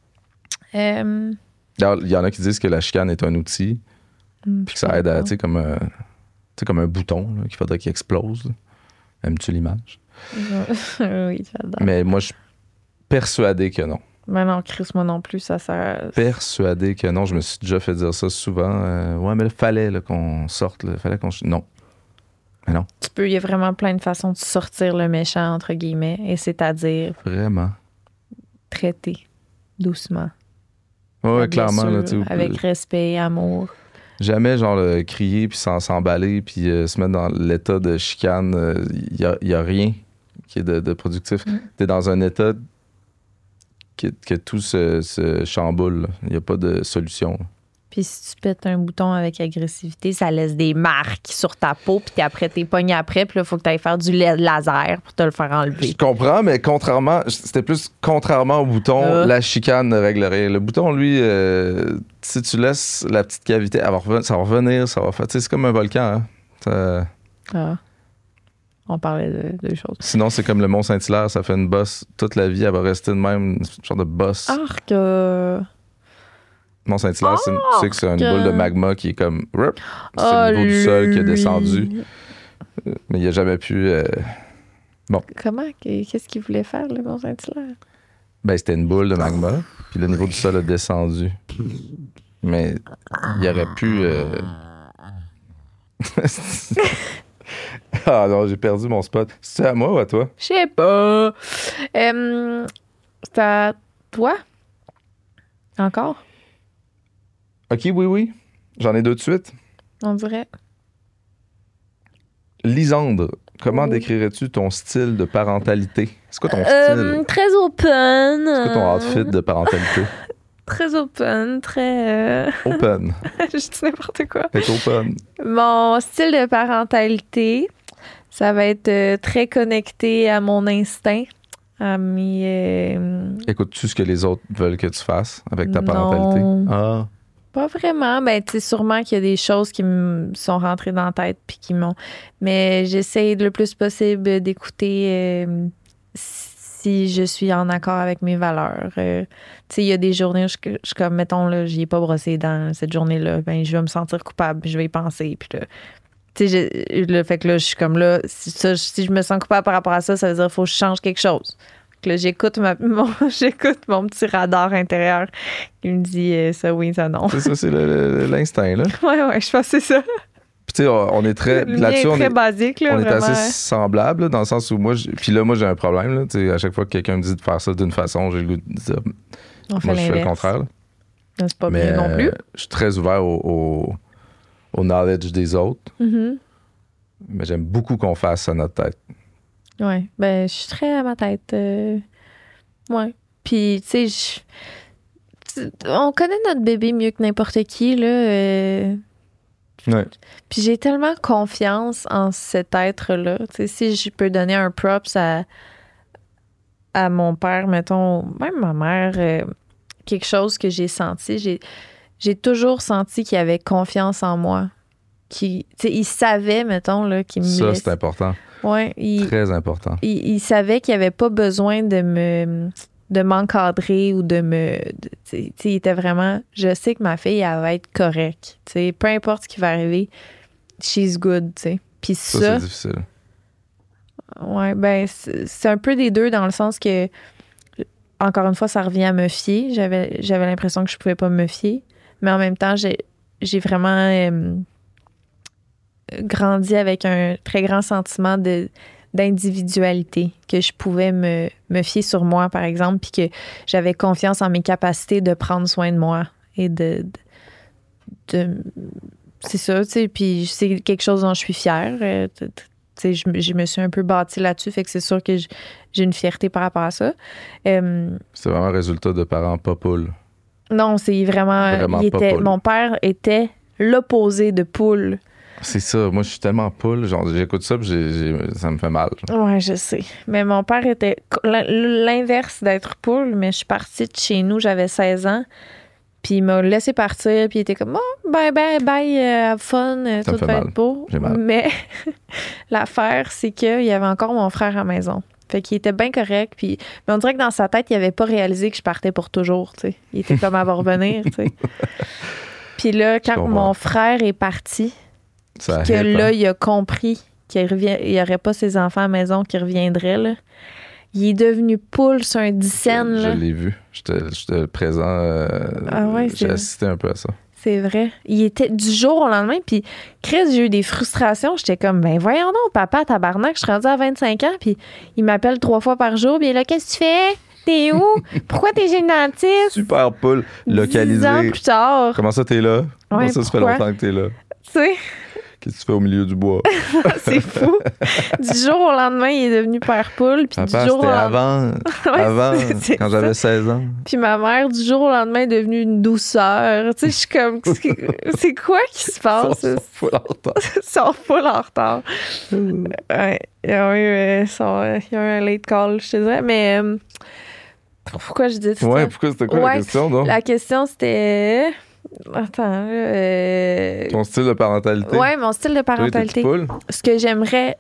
Il y en a qui disent que la chicane est un outil. Puis que ça aide à, comme un bouton là, qu'il faudrait qu'il explose. Là. Aimes-tu l'image? Oui, j'adore. Mais moi, je suis persuadé que non. Mais non, Chris, moi non plus, ça sert... Persuadé que non. Je me suis déjà fait dire ça souvent. Ouais, mais il fallait là, qu'on sorte. Il fallait qu'on... Non. Mais non. Il y a vraiment plein de façons de sortir le méchant, entre guillemets, et c'est-à-dire... Vraiment. Traiter doucement. Ouais, clairement. Là, avec respect, amour. Jamais, genre, crier puis s'emballer puis se mettre dans l'état de chicane. Il y a rien qui est de productif. T'es dans un état que tout se chamboule. Il n'y a pas de solution. Puis si tu pètes un bouton avec agressivité, ça laisse des marques sur ta peau, puis après, t'es pogné après, puis là, il faut que tu ailles faire du laser pour te le faire enlever. Je comprends, mais c'était plus contrairement au bouton, la chicane ne règle rien. Le bouton, lui, si tu laisses la petite cavité, ça va revenir, ça va faire... C'est comme un volcan, hein? On parlait de deux choses. Sinon, c'est comme le Mont-Saint-Hilaire, ça fait une bosse toute la vie, elle va rester de même, une sorte de bosse. Mont-Saint-Hilaire, tu sais que c'est une boule de magma qui est comme... C'est le niveau du sol qui est descendu. Mais il n'a jamais pu... Bon. Comment? Qu'est-ce qu'il voulait faire, le Mont-Saint-Hilaire? Ben, c'était une boule de magma, puis le niveau du sol a descendu. Mais il aurait pu... Ah non, j'ai perdu mon spot. C'est à moi ou à toi? Je sais pas. C'est à toi? Encore? OK, oui. J'en ai deux de suite. On dirait. Lisandre, comment décrirais-tu ton style de parentalité? C'est quoi ton style? Très open. C'est quoi ton outfit de parentalité? Très open, très... Open. Je dis n'importe quoi. T'es open. Mon style de parentalité, ça va être très connecté à mon instinct, à mes... Écoutes-tu ce que les autres veulent que tu fasses avec ta parentalité? Non. Pas vraiment. Ben, tu sais, sûrement qu'il y a des choses qui me sont rentrées dans la tête puis qui m'ont... Mais j'essaie le plus possible d'écouter si je suis en accord avec mes valeurs. Tu sais, il y a des journées où je suis comme, mettons, là, j'y ai pas brossé les dents cette journée-là, ben je vais me sentir coupable, puis je vais y penser, puis là, tu sais, le fait que là, je suis comme là, si je me sens coupable par rapport à ça, ça veut dire qu'il faut que je change quelque chose. Donc là, j'écoute mon petit radar intérieur qui me dit ça oui, ça non. C'est ça, c'est l'instinct, là. Ouais, je pense que c'est ça. Puis tu sais, on est très... Le Là-dessus, lien est très basique, là, on est vraiment. assez semblables, là, dans le sens où moi, puis là, moi, j'ai un problème, là. Tu sais, à chaque fois que quelqu'un me dit de faire ça d'une façon, j'ai le goût de dire... On fait moi, je fais le l'inverse. contraire, là. Non, c'est pas Mais bien non plus. je suis très ouvert au knowledge des autres, Mhm. mais j'aime beaucoup qu'on fasse à notre tête. Ouais, ben je suis très à ma tête. Ouais. Puis, tu sais, on connaît notre bébé mieux que n'importe qui, là. Ouais. Puis j'ai tellement confiance en cet être-là. Tu sais, si je peux donner un props à mon père, mettons, même ma mère, quelque chose que j'ai senti, j'ai toujours senti qu'il avait confiance en moi. Tu sais, il savait, mettons, là, qu'il me Ça, laisse- c'est important. Ouais, Très important. il savait qu'il avait pas besoin de m'encadrer ou tu sais, il était vraiment, je sais que ma fille, elle va être correcte. Tu sais, peu importe ce qui va arriver, she's good, tu sais. Puis Ça, ça, c'est difficile. ouais, ben, c'est un peu des deux dans le sens que, encore une fois, ça revient à me fier. J'avais l'impression que je pouvais pas me fier. Mais en même temps, j'ai vraiment grandi avec un très grand sentiment d'individualité, que je pouvais me fier sur moi, par exemple, puis que j'avais confiance en mes capacités de prendre soin de moi et c'est ça, tu sais, puis c'est quelque chose dont je suis fière. Tu sais, je me suis un peu bâtie là-dessus, fait que c'est sûr que j'ai une fierté par rapport à ça. C'est vraiment un résultat de parents pas poules. Non, c'est vraiment pas poule. mon père était l'opposé de poule. C'est ça. Moi, je suis tellement poule. Genre, j'écoute ça, puis ça me fait mal. Ouais, je sais. Mais mon père était l'inverse d'être poule, mais je suis partie de chez nous, j'avais 16 ans. Puis il m'a laissé partir, puis il était comme, oh, bye, have fun, Ça me tout fait va mal. être beau. J'ai mal. Mais l'affaire, c'est qu'il y avait encore mon frère à la maison. Fait qu'il était bien correct, puis mais on dirait que dans sa tête, il avait pas réalisé que je partais pour toujours, tu sais. Il était comme à revenir, tu sais. Puis là, quand comprends. mon frère est parti, Ça que hit, là, hein. il a compris qu'il n'y aurait pas ses enfants à la maison qui reviendraient, là. Il est devenu poule sur un dixaine, Je là. l'ai vu. J'étais présent. Ah ouais, j'ai c'est- assisté un peu à ça. C'est vrai. Il était du jour au lendemain, puis Chris, j'ai eu des frustrations. J'étais comme, ben voyons donc, papa, tabarnak, je suis rendue à 25 ans, puis il m'appelle 3 fois par jour, puis il est là, qu'est-ce que tu fais? T'es où? Pourquoi t'es chez le dentiste? Super poule 10 ans localisée. plus tard. Comment ça, t'es là? Comment Ouais, ça fait pourquoi? longtemps que t'es là? Tu sais, Qu'est-ce que tu fais au milieu du bois? c'est fou. Du jour au lendemain, il est devenu père poule, puis Papa, du jour au c'était lendemain. avant. Ouais, avant, c'est quand ça. j'avais 16 ans. Puis ma mère, du jour au lendemain, est devenue une douceur. Tu sais, je suis comme, c'est quoi qui se passe? Ils sont full en retard. Ils sont full en retard. Ouais, ils ont eu un late call, je te dirais. Mais pourquoi je dis ça? Ouais, pourquoi c'était quoi la Ouais, question, donc? La question, c'était... Attends, là, Ton style de parentalité? ouais, mon style de Toi, parentalité. t'es-tu poule? Ce que j'aimerais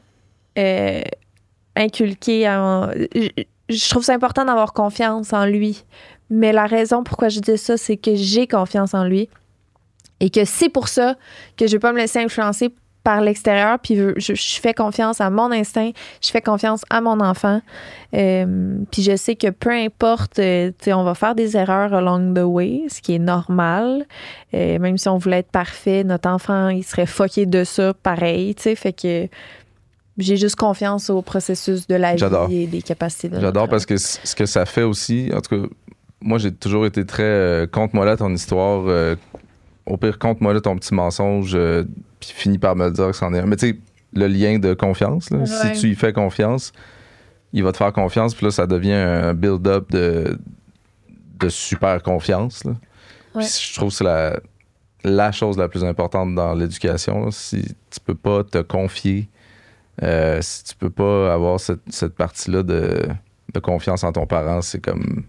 inculquer à je trouve ça important d'avoir confiance en lui. Mais la raison pourquoi je dis ça, c'est que j'ai confiance en lui et que c'est pour ça que je ne vais pas me laisser influencer par l'extérieur, puis je fais confiance à mon instinct, je fais confiance à mon enfant. Puis je sais que peu importe, tu sais, on va faire des erreurs along the way, ce qui est normal. Même si on voulait être parfait, notre enfant, il serait fucké de ça pareil, tu sais. Fait que j'ai juste confiance au processus de la J'adore. vie et des capacités de J'adore notre parce que ce que ça fait aussi, en tout cas, moi, j'ai toujours été très conte-moi là ton histoire. Au pire, conte-moi là ton petit mensonge, puis finis par me le dire que c'en est un. Mais tu sais, le lien de confiance, là, Ouais. si tu y fais confiance, il va te faire confiance, puis là, ça devient un build-up de super confiance. Là. Ouais. Puis je trouve que c'est la chose la plus importante dans l'éducation. Là. Si tu peux pas te confier, si tu peux pas avoir cette partie-là de confiance en ton parent, c'est comme...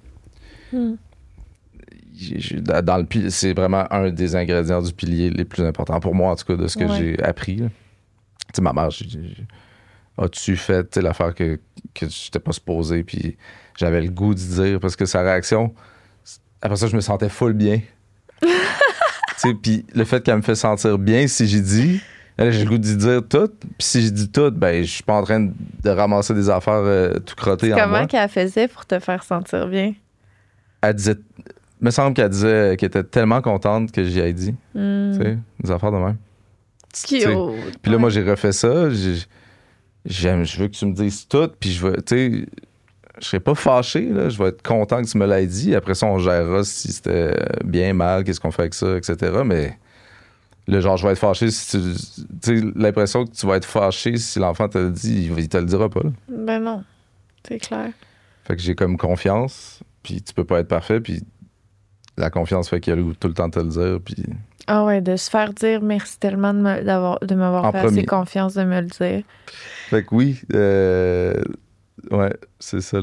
Dans le pilier, c'est vraiment un des ingrédients du pilier les plus importants pour moi, en tout cas, de ce que Ouais. j'ai appris. Tu sais, ma mère, as-tu fait tu sais, l'affaire que je n'étais pas supposé, puis j'avais le goût de dire, parce que sa réaction, après ça, je me sentais full bien. Tu sais, puis le fait qu'elle me fait sentir bien, si j'ai dit, là, j'ai le goût d'y dire tout, puis si j'ai dit tout, ben, je suis pas en train de ramasser des affaires tout crottées en moi. Comment qu'elle faisait pour te faire sentir bien? Elle disait, me semble qu'elle disait qu'elle était tellement contente que j'y ai dit, tu sais, des affaires de même. Cute. Puis là, moi, j'ai refait ça. Je veux que tu me dises tout. Puis je veux, tu sais, je serais pas fâché. Là. Je vais être content que tu me l'aies dit. Après ça, on gérera si c'était bien, mal, qu'est-ce qu'on fait avec ça, etc. Mais le genre, je vais être fâché si tu sais, l'impression que tu vas être fâché si l'enfant te le dit, il te le dira pas. Là. Ben non, c'est clair. Fait que j'ai comme confiance. Puis tu peux pas être parfait. Puis la confiance fait qu'il a tout le temps de te le dire. Puis... Ah ouais, de se faire dire merci tellement de m'avoir fait assez confiance de me le dire. Fait que oui, ouais, c'est ça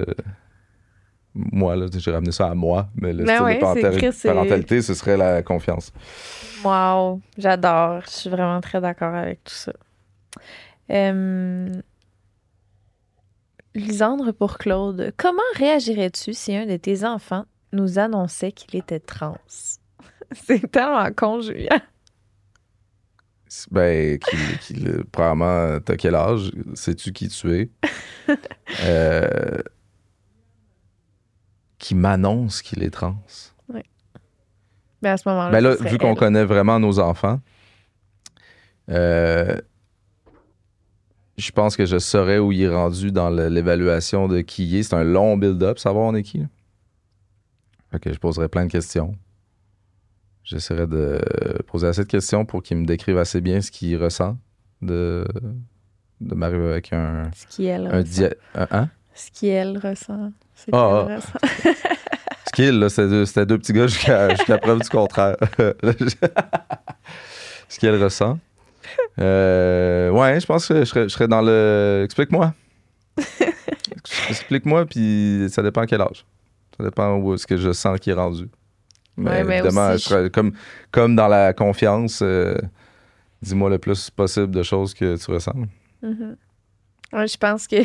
moi, là, j'ai ramené ça à moi, mais le style de parentalité, ce serait la confiance. Wow, j'adore. Je suis vraiment très d'accord avec tout ça. Lisandre pour Claude. Comment réagirais-tu si un de tes enfants nous annonçait qu'il était trans? C'est tellement con, Julien. Ben, probablement, t'as quel âge? Sais-tu qui tu es? Qui m'annonce qu'il est trans. Oui. Ben, à ce moment-là, ben là, vu qu'on connaît vraiment nos enfants, je pense que je saurais où il est rendu dans l'évaluation de qui il est. C'est un long build-up, savoir on est qui. Fait que je poserais plein de questions. J'essaierais de poser assez de questions pour qu'il me décrive assez bien ce qu'il ressent, de m'arriver avec un... Ce qu'il ressent. Ce qu'il ressent. Ce qu'il, là, c'était deux petits gars jusqu'à preuve du contraire. Ce qu'il ressent. Ouais, je pense que je serais dans le... Explique-moi. Explique-moi, puis ça dépend à quel âge. Ça dépend où est-ce que je sens qu'il est rendu. Mais évidemment, aussi, je serais comme dans la confiance, dis-moi le plus possible de choses que tu ressens. Mm-hmm. Ouais, je pense que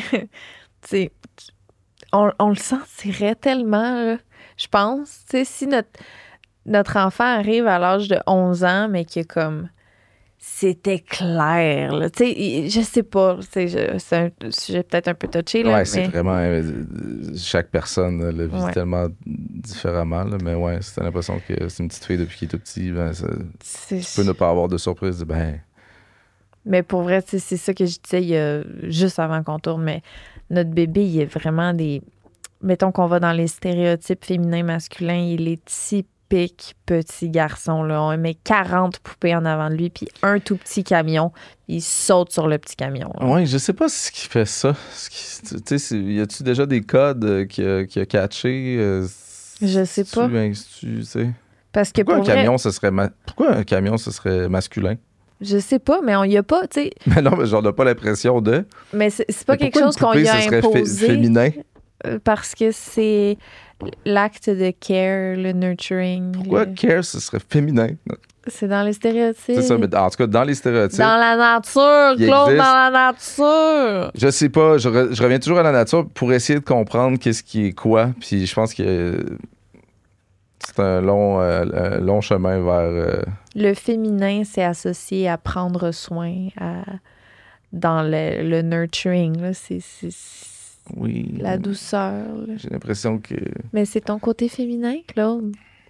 on le sentirait tellement, là. Je pense. Si notre enfant arrive à l'âge de 11 ans, mais que comme c'était clair, là. Je sais pas. C'est un sujet peut-être un peu touché, là. Ouais, c'est vraiment... chaque personne le vit tellement différemment, là, mais ouais, c'est l'impression que c'est une petite fille depuis qu'il est tout petit. Ben, tu peux ne pas avoir de surprise. Ben... Mais pour vrai, c'est ça que je disais juste avant qu'on tourne, mais notre bébé, il est vraiment des... Mettons qu'on va dans les stéréotypes féminins-masculins, il est typique petit garçon, là. On met 40 poupées en avant de lui, puis un tout petit camion, il saute sur le petit camion. Oui, je sais pas ce qui fait ça. Y a-tu déjà des codes qu'il a catchés? Je sais pas. Parce que pourquoi un camion, ce serait masculin? Je sais pas, mais on y a pas, tu sais. Mais non, mais j'en ai pas l'impression de... Mais c'est pas quelque chose qu'on y a imposé. Féminin? Parce que c'est l'acte de care, le nurturing. Pourquoi care, ce serait féminin? C'est dans les stéréotypes. C'est ça, mais en tout cas, dans les stéréotypes. Dans la nature, Claude, dans la nature. Je sais pas, je reviens toujours à la nature pour essayer de comprendre qu'est-ce qui est quoi. Puis je pense que c'est un long chemin vers... Le féminin, c'est associé à prendre soin, dans le nurturing. Là, c'est oui. La douceur. Là. J'ai l'impression que... Mais c'est ton côté féminin, Claude.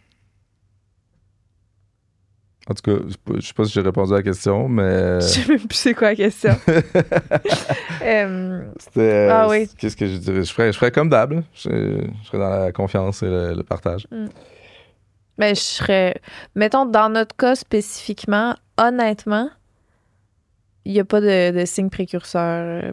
En tout cas, je sais pas si j'ai répondu à la question, mais... Je sais même plus c'est quoi la question. C'était... oui. Qu'est-ce que je dirais? Je ferais comme d'hab. Je serais dans la confiance et le partage. Mais je serais... Mettons, dans notre cas spécifiquement, honnêtement, il n'y a pas de signe précurseur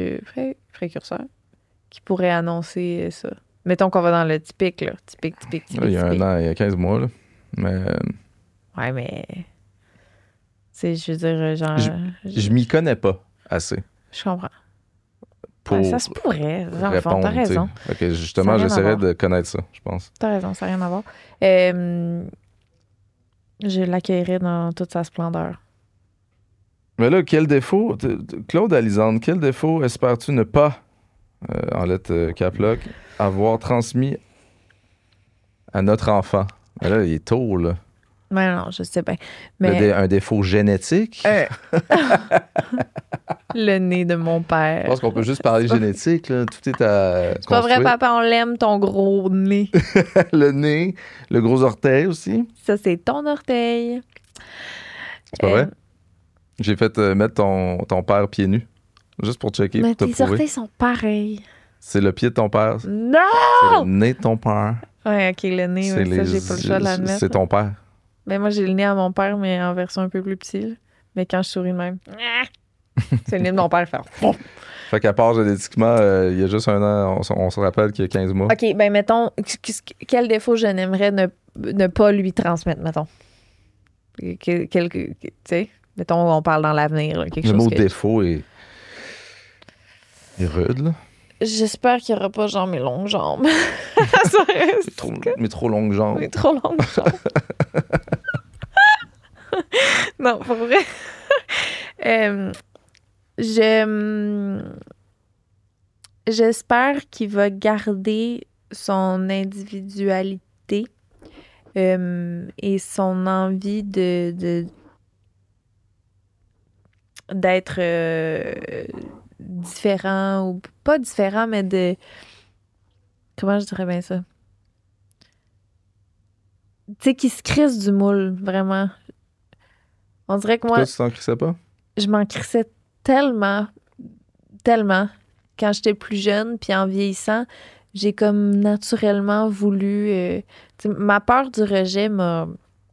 qui pourrait annoncer ça. Mettons qu'on va dans le typique, là. Typique. Il y a un an, il y a 15 mois, là. Mais... Ouais, mais... je veux dire, genre... Je m'y connais pas assez. Je comprends. Pour ça se pourrait. Répondre, t'as raison. Okay, justement, j'essaierais de connaître ça, je pense. T'as raison, ça n'a rien à voir. Je l'accueillerais dans toute sa splendeur. Mais là, quel défaut, Claude Alizande, quel défaut espères-tu ne pas, en lettres Caplock, avoir transmis à notre enfant? Mais là, il est tôt, là. Mais non, je sais bien. Mais Un défaut génétique? le nez de mon père. Je pense qu'on peut juste parler génétique, là. Tout est à C'est pas vrai, papa, on l'aime, ton gros nez. Le nez, le gros orteil aussi. Ça, c'est ton orteil. C'est pas vrai? J'ai fait mettre ton père pieds nus. Juste pour checker, Mais pour te tes prouver. orteils sont pareils. C'est le pied de ton père. Non! C'est le nez de ton père. Ouais, OK, le nez, ouais, ça, j'ai pas le choix de l'admettre. C'est ton père. Ben moi, j'ai le nez à mon père, mais en version un peu plus petit. Là. Mais quand je souris de même, c'est le nez de mon père faire. Fait qu'à part génétiquement, il y a juste un an, on se rappelle qu'il y a 15 mois. OK, ben mettons, quel défaut je n'aimerais ne pas lui transmettre, mettons? Tu sais, mettons, on parle dans l'avenir, là, quelque Le chose mot que... défaut est rude, là. J'espère qu'il n'y aura pas, genre, mes longues jambes. Mais trop longues jambes. Mais trop longues jambes. Non, pour vrai. J'espère qu'il va garder son individualité et son envie d'être différent ou pas différent, mais de... Comment je dirais bien ça? Tu sais, qu'il se crisse du moule, vraiment. On dirait que moi... Toi, tu t'en crissais pas? Je m'en crissais tellement, quand j'étais plus jeune, puis en vieillissant, j'ai comme naturellement voulu... ma peur du rejet m'a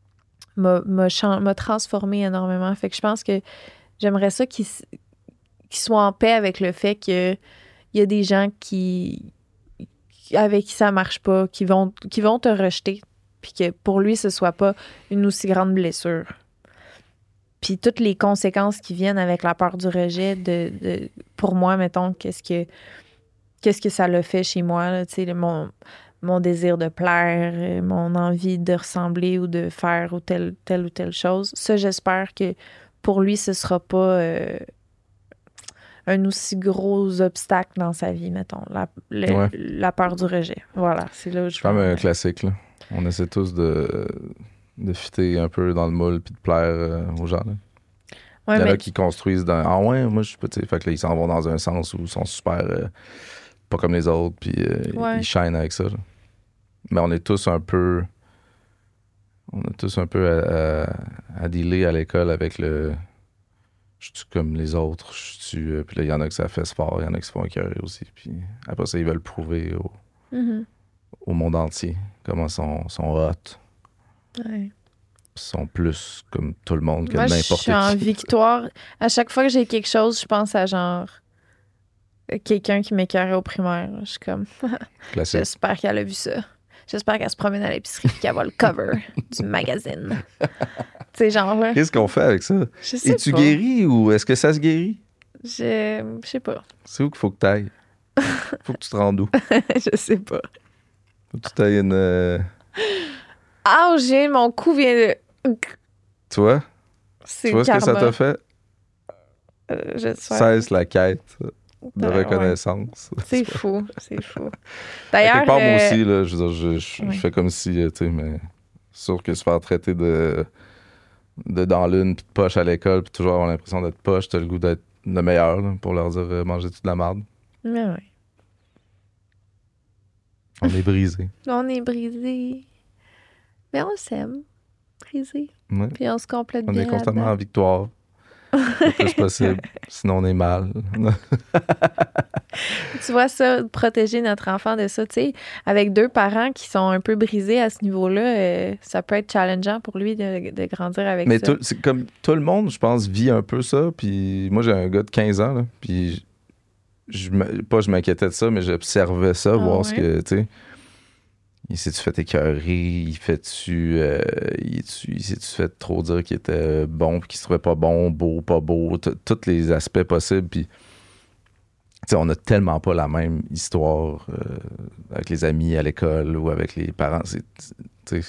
transformée énormément. Fait que je pense que j'aimerais ça qu'il soit en paix avec le fait qu'il y a des gens avec qui ça marche pas, qui vont te rejeter, puis que pour lui, ce soit pas une aussi grande blessure. Puis toutes les conséquences qui viennent avec la peur du rejet, pour moi, mettons, qu'est-ce que ça l'a fait chez moi, là, tu sais, mon désir de plaire, mon envie de ressembler ou de faire ou telle ou telle chose. Ça, j'espère que pour lui, ce sera pas un aussi gros obstacle dans sa vie, mettons, la peur du rejet. Voilà, c'est là où je... C'est comme un classique, là. On essaie tous de fitter un peu dans le moule puis de plaire aux gens, là. Ouais, il y en mais... a qui construisent dans... Ah ouais, moi, je suis petit. Fait que là, ils s'en vont dans un sens où ils sont super... pas comme les autres, puis ils shine avec ça, là. Mais on est tous un peu... On a tous un peu à dealer à l'école avec le... Je suis comme les autres, puis là, il y en a que ça fait sport, il y en a qui se font écœurer aussi. Puis après ça, ils veulent prouver au monde entier comment ils sont hot. Ouais. Ils sont plus comme tout le monde que moi, n'importe qui. Je suis en victoire. À chaque fois que j'ai quelque chose, je pense à genre quelqu'un qui m'écœurait au primaire. Je suis comme, j'espère qu'elle a vu ça. J'espère qu'elle se promène à l'épicerie et qu'elle voit le cover du magazine. Tu sais, genre là. Qu'est-ce qu'on fait avec ça? Je sais pas. Es-tu guéri ou est-ce que ça se guérit? Je sais pas. C'est où qu'il faut que t'ailles? Faut que tu te rendes où? Je sais pas. Faut que tu t'ailles une... Ah, mon cou vient de... Tu vois? C'est tu vois ce que ça t'a fait? Cesse la quête de reconnaissance. Ouais. C'est fou, c'est fou. D'ailleurs... Quelque part, moi aussi, là, je fais comme si, tu sais, mais... Sûr que se faire traiter de dans l'une puis de poche à l'école puis toujours avoir l'impression d'être poche, t'as le goût d'être le meilleur, là, pour leur dire manger toute la merde. Mais oui. On est brisé. On est brisé. Mais on s'aime. Brisé. Ouais. Puis on se complète on bien. On est constamment en victoire. Le plus possible. Sinon, on est mal. Tu vois ça, protéger notre enfant de ça, tu sais, avec deux parents qui sont un peu brisés à ce niveau-là, ça peut être challengeant pour lui de grandir avec ça. Mais c'est comme tout le monde, je pense, vit un peu ça. Puis moi, j'ai un gars de 15 ans, là, puis je m'inquiétais de ça, mais j'observais ça, voir ce que, tu sais... Il s'est-tu fait écœurer? Il s'est-tu fait trop dire qu'il était bon puis qu'il se trouvait pas bon, beau, pas beau, tous les aspects possibles. Puis, tu sais, on n'a tellement pas la même histoire avec les amis à l'école ou avec les parents.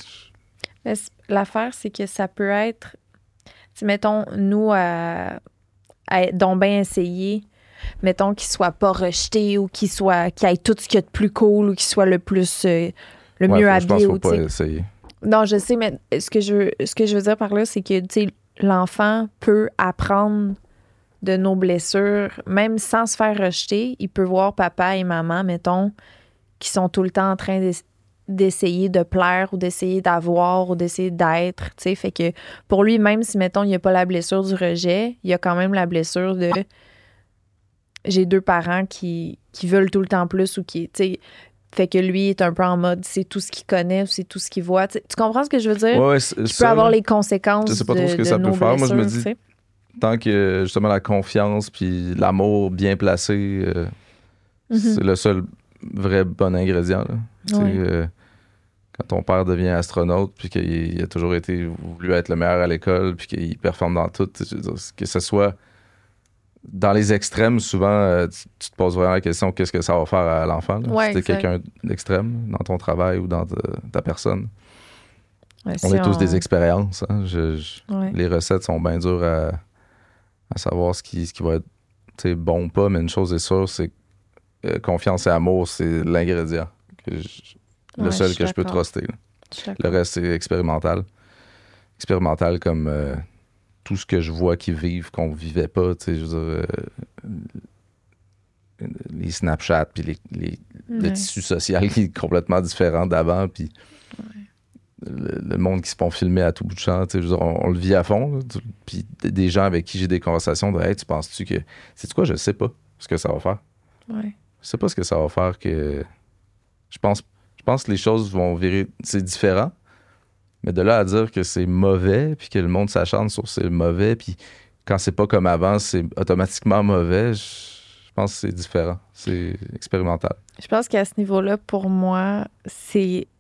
Mais l'affaire, c'est que ça peut être... Mettons, nous, à donc bien essayer, mettons, qu'il soit pas rejeté ou qu'il ait tout ce qu'il y a de plus cool ou qu'il soit le plus le mieux habillé. Je pense qu'il faut pas essayer. Non, je sais, mais ce que je veux dire par là, c'est que l'enfant peut apprendre de nos blessures, même sans se faire rejeter. Il peut voir papa et maman, mettons, qui sont tout le temps en train d'essayer de plaire ou d'essayer d'avoir ou d'essayer d'être, tu sais. Fait que pour lui, même si, mettons, il n'y a pas la blessure du rejet, il y a quand même la blessure de j'ai 2 parents qui veulent tout le temps plus ou qui, tu sais, fait que lui est un peu en mode c'est tout ce qu'il connaît ou c'est tout ce qu'il voit. Tu comprends ce que je veux dire? Ouais, qui peut avoir les conséquences. Je sais pas trop ce que ça peut faire. Moi, je me dis, t'sais. Tant que justement la confiance puis l'amour bien placé, c'est le seul vrai bon ingrédient. Là. Ouais. Quand ton père devient astronaute puis qu'il a toujours voulu être le meilleur à l'école puis qu'il performe dans tout, je veux dire, que ce soit dans les extrêmes, souvent, tu te poses vraiment la question qu'est-ce que ça va faire à l'enfant. Ouais, si t'es quelqu'un d'extrême dans ton travail ou dans ta personne. Ouais, on est tous des expériences. Hein. Ouais. Les recettes sont bien dures à savoir ce qui va être bon ou pas, mais une chose est sûre, c'est que confiance et amour, c'est l'ingrédient. Le seul que je peux truster. Le reste, c'est expérimental. Expérimental comme tout ce que je vois qu'ils vivent, qu'on vivait pas. Je veux dire, les Snapchat, puis le tissu social qui est complètement différent d'avant, puis le monde qui se font filmer à tout bout de champ. Je veux dire, on le vit à fond. Puis des gens avec qui j'ai des conversations de « Hey, tu penses-tu que... » C'est quoi? Je sais pas ce que ça va faire. Ouais. Je sais pas ce que ça va faire. Que je pense que les choses vont virer... C'est différent. Mais de là à dire que c'est mauvais, puis que le monde s'acharne sur c'est mauvais, puis quand c'est pas comme avant, c'est automatiquement mauvais, je pense que c'est différent. C'est expérimental. Je pense qu'à ce niveau-là, pour moi, c'est...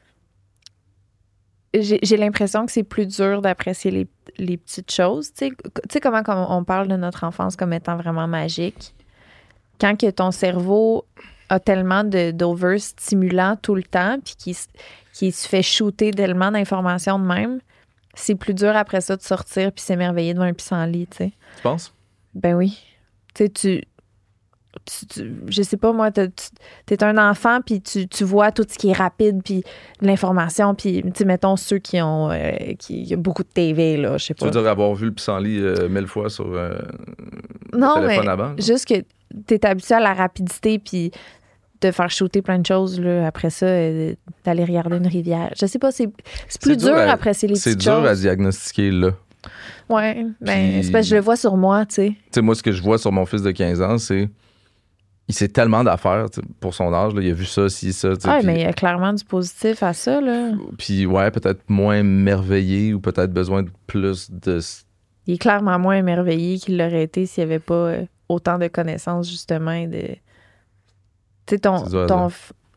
J'ai l'impression que c'est plus dur d'apprécier les petites choses. Tu sais comment on parle de notre enfance comme étant vraiment magique? Quand que ton cerveau a tellement d'overstimulants tout le temps, puis qui se fait shooter tellement d'informations de même, c'est plus dur après ça de sortir puis s'émerveiller devant un pissenlit, tu sais. Tu penses? Ben oui. Tu sais, je sais pas, moi, t'es un enfant, puis tu vois tout ce qui est rapide, puis l'information, puis, tu sais, mettons, ceux qui ont beaucoup de TV, là, je sais pas. Tu veux dire avoir vu le pissenlit 1000 fois sur non, le téléphone mais avant? Juste que t'es habitué à la rapidité, puis de faire shooter plein de choses, là, après ça, d'aller regarder une rivière. Je sais pas, c'est plus dur à apprécier les petites choses. C'est dur à diagnostiquer, là. Ouais, ben, c'est parce que je le vois sur moi, tu sais. Tu sais, moi, ce que je vois sur mon fils de 15 ans, c'est il sait tellement d'affaires pour son âge. Là, il a vu ça, ça. Ah, mais il y a clairement du positif à ça. Là. Puis, ouais, peut-être moins émerveillé ou peut-être besoin de plus de... Il est clairement moins émerveillé qu'il l'aurait été s'il n'y avait pas autant de connaissances, justement. Et de... Tu sais, ton...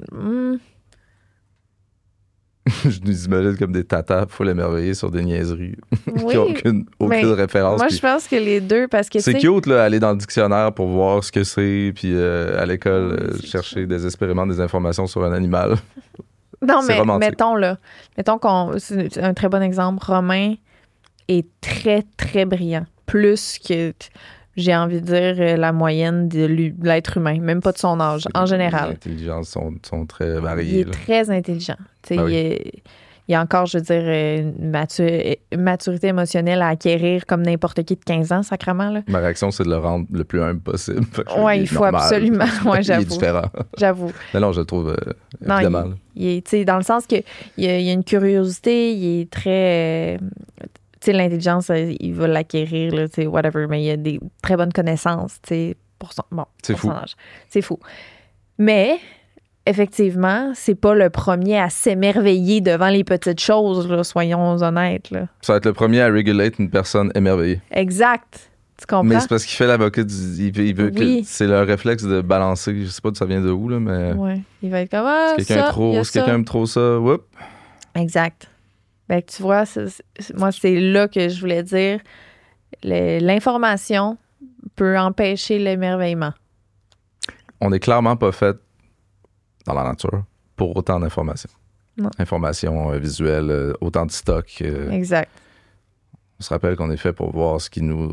Je nous imagine comme des tatas full émerveillés sur des niaiseries oui, qui n'ont aucune référence. Moi, je pense que les deux, parce que c'est cute, là, aller dans le dictionnaire pour voir ce que c'est, puis à l'école, chercher désespérément des informations sur un animal. Non, mais mettons c'est un très bon exemple. Romain est très, très brillant. Plus que, j'ai envie de dire, la moyenne de l'être humain, même pas de son âge, en général. Les intelligences sont très variées. Il est très intelligent. Il y a encore, je veux dire, une maturité émotionnelle à acquérir comme n'importe qui de 15 ans, sacrément. Là. Ma réaction, c'est de le rendre le plus humble possible. Oui, il faut normal. Absolument. Ouais, j'avoue. Il est différent. J'avoue. Non, je le trouve évidemment. Il est, dans le sens qu'il y a une curiosité, il est très... tu sais, l'intelligence, il va l'acquérir, là, tu sais, whatever, mais il a des très bonnes connaissances, tu sais, pour son âge. C'est fou. Mais... effectivement, c'est pas le premier à s'émerveiller devant les petites choses, là, soyons honnêtes. Là. Ça va être le premier à régulate une personne émerveillée. Exact. Tu comprends? Mais c'est parce qu'il fait l'avocat il veut que c'est le réflexe de balancer. Je sais pas d'où ça vient de où, là, mais. Ouais. Il va être comme si quelqu'un aime trop ça, whoop. Exact. Ben, tu vois, moi, c'est là que je voulais dire. L'information peut empêcher l'émerveillement. On n'est clairement pas fait dans la nature pour autant d'informations. Non. Information visuelle, autant de stock. Exact. On se rappelle qu'on est fait pour voir ce qui nous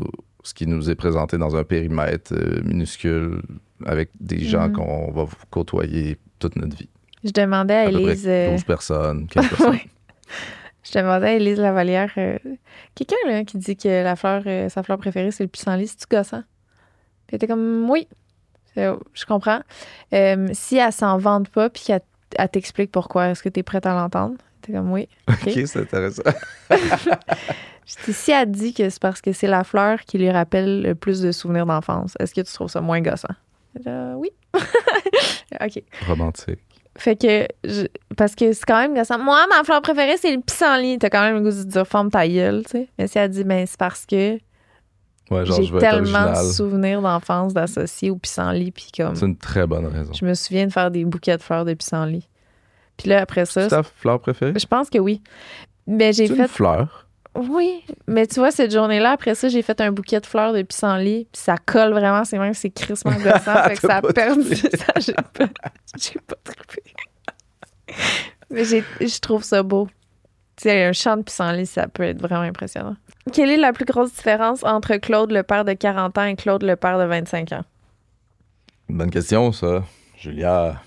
ce qui nous est présenté dans un périmètre minuscule avec des gens qu'on va côtoyer toute notre vie. Je demandais à À peu près Élise... 12 personnes, 15 personnes. Oui. Je demandais à Élise Lavalière, quelqu'un là, qui dit que sa fleur préférée, c'est le pissenlit. C'est-tu gossant? Puis elle était comme, oui, je comprends. Si elle s'en vante pas puis qu'elle t'explique pourquoi, est-ce que tu es prête à l'entendre? Elle était comme, oui. OK, c'est intéressant. Je dis, si elle dit que c'est parce que c'est la fleur qui lui rappelle le plus de souvenirs d'enfance, est-ce que tu trouves ça moins gossant? Oui. OK. Romantique. Fait que, parce que c'est quand même gossant. Moi, ma fleur préférée, c'est le pissenlit. T'as quand même le goût de dire, ferme ta gueule, tu sais. Mais si elle dit, ben, c'est parce que Ouais, genre, j'ai je veux être tellement de original. souvenirs d'enfance d'associer au pissenlit, puis comme, C'est une très bonne raison. je me souviens de faire des bouquets de fleurs de pissenlit. Puis là, après ça, C'est ta fleur préférée? je pense que oui. Mais j'ai C'est fait. une fleur. Oui, mais tu vois, cette journée-là, après ça, j'ai fait un bouquet de fleurs de pissenlit, puis ça colle vraiment, c'est crissement gossant, fait que ça a T'as pas perdu ça, j'ai pas trippé. Mais je trouve ça beau. Tu sais, un champ de pissenlit, ça peut être vraiment impressionnant. Quelle est la plus grosse différence entre Claude, le père de 40 ans, et Claude, le père de 25 ans? Bonne question, ça, Julia.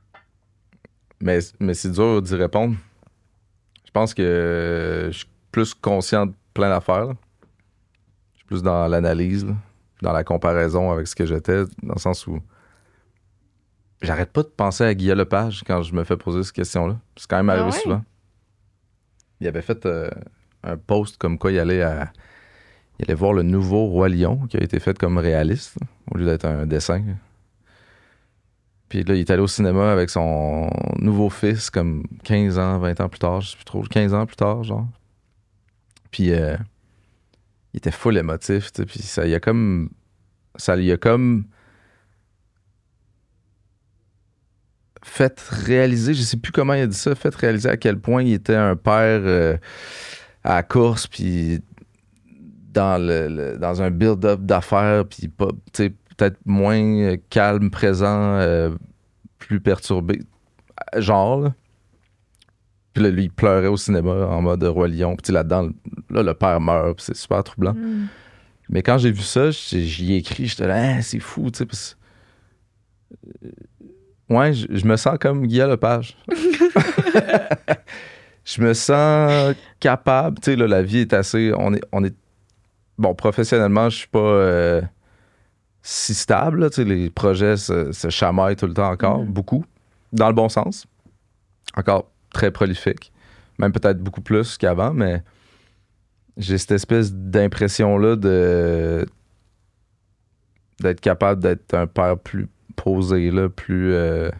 Mais c'est dur d'y répondre. Je pense que je suis plus conscient de plein d'affaires, là. Je suis plus dans l'analyse, là, dans la comparaison avec ce que j'étais, dans le sens où j'arrête pas de penser à Guillaume Lepage quand je me fais poser cette question-là. C'est quand même arrivé ouais? souvent. Il avait fait un post comme quoi il allait voir le nouveau Roi Lion qui a été fait comme réaliste, là, au lieu d'être un dessin. Puis là, il est allé au cinéma avec son nouveau fils, comme 15 ans, 20 ans plus tard, je sais plus trop, 15 ans plus tard, genre. Puis il était full émotif, tu sais, puis ça lui a comme fait réaliser, je sais plus comment il a dit ça, fait réaliser à quel point il était un père à la course, puis dans un build-up d'affaires, puis pas, tu sais, peut-être moins calme, présent, plus perturbé, genre, là. Puis là, lui, il pleurait au cinéma en mode Roi Lion. Puis là-dedans, là, le père meurt, puis c'est super troublant. Mm. Mais quand j'ai vu ça, j'y ai écrit, j'étais là, ah, c'est fou, tu sais, parce... Ouais, je me sens comme Guillaume Lepage. Je me sens capable, tu sais, là, la vie est assez... On est... Bon, professionnellement, je suis pas si stable, là, tu sais, les projets se chamaillent tout le temps encore, beaucoup, dans le bon sens. Encore très prolifique, même peut-être beaucoup plus qu'avant, mais j'ai cette espèce d'impression-là d'être capable d'être un père plus posé, là, plus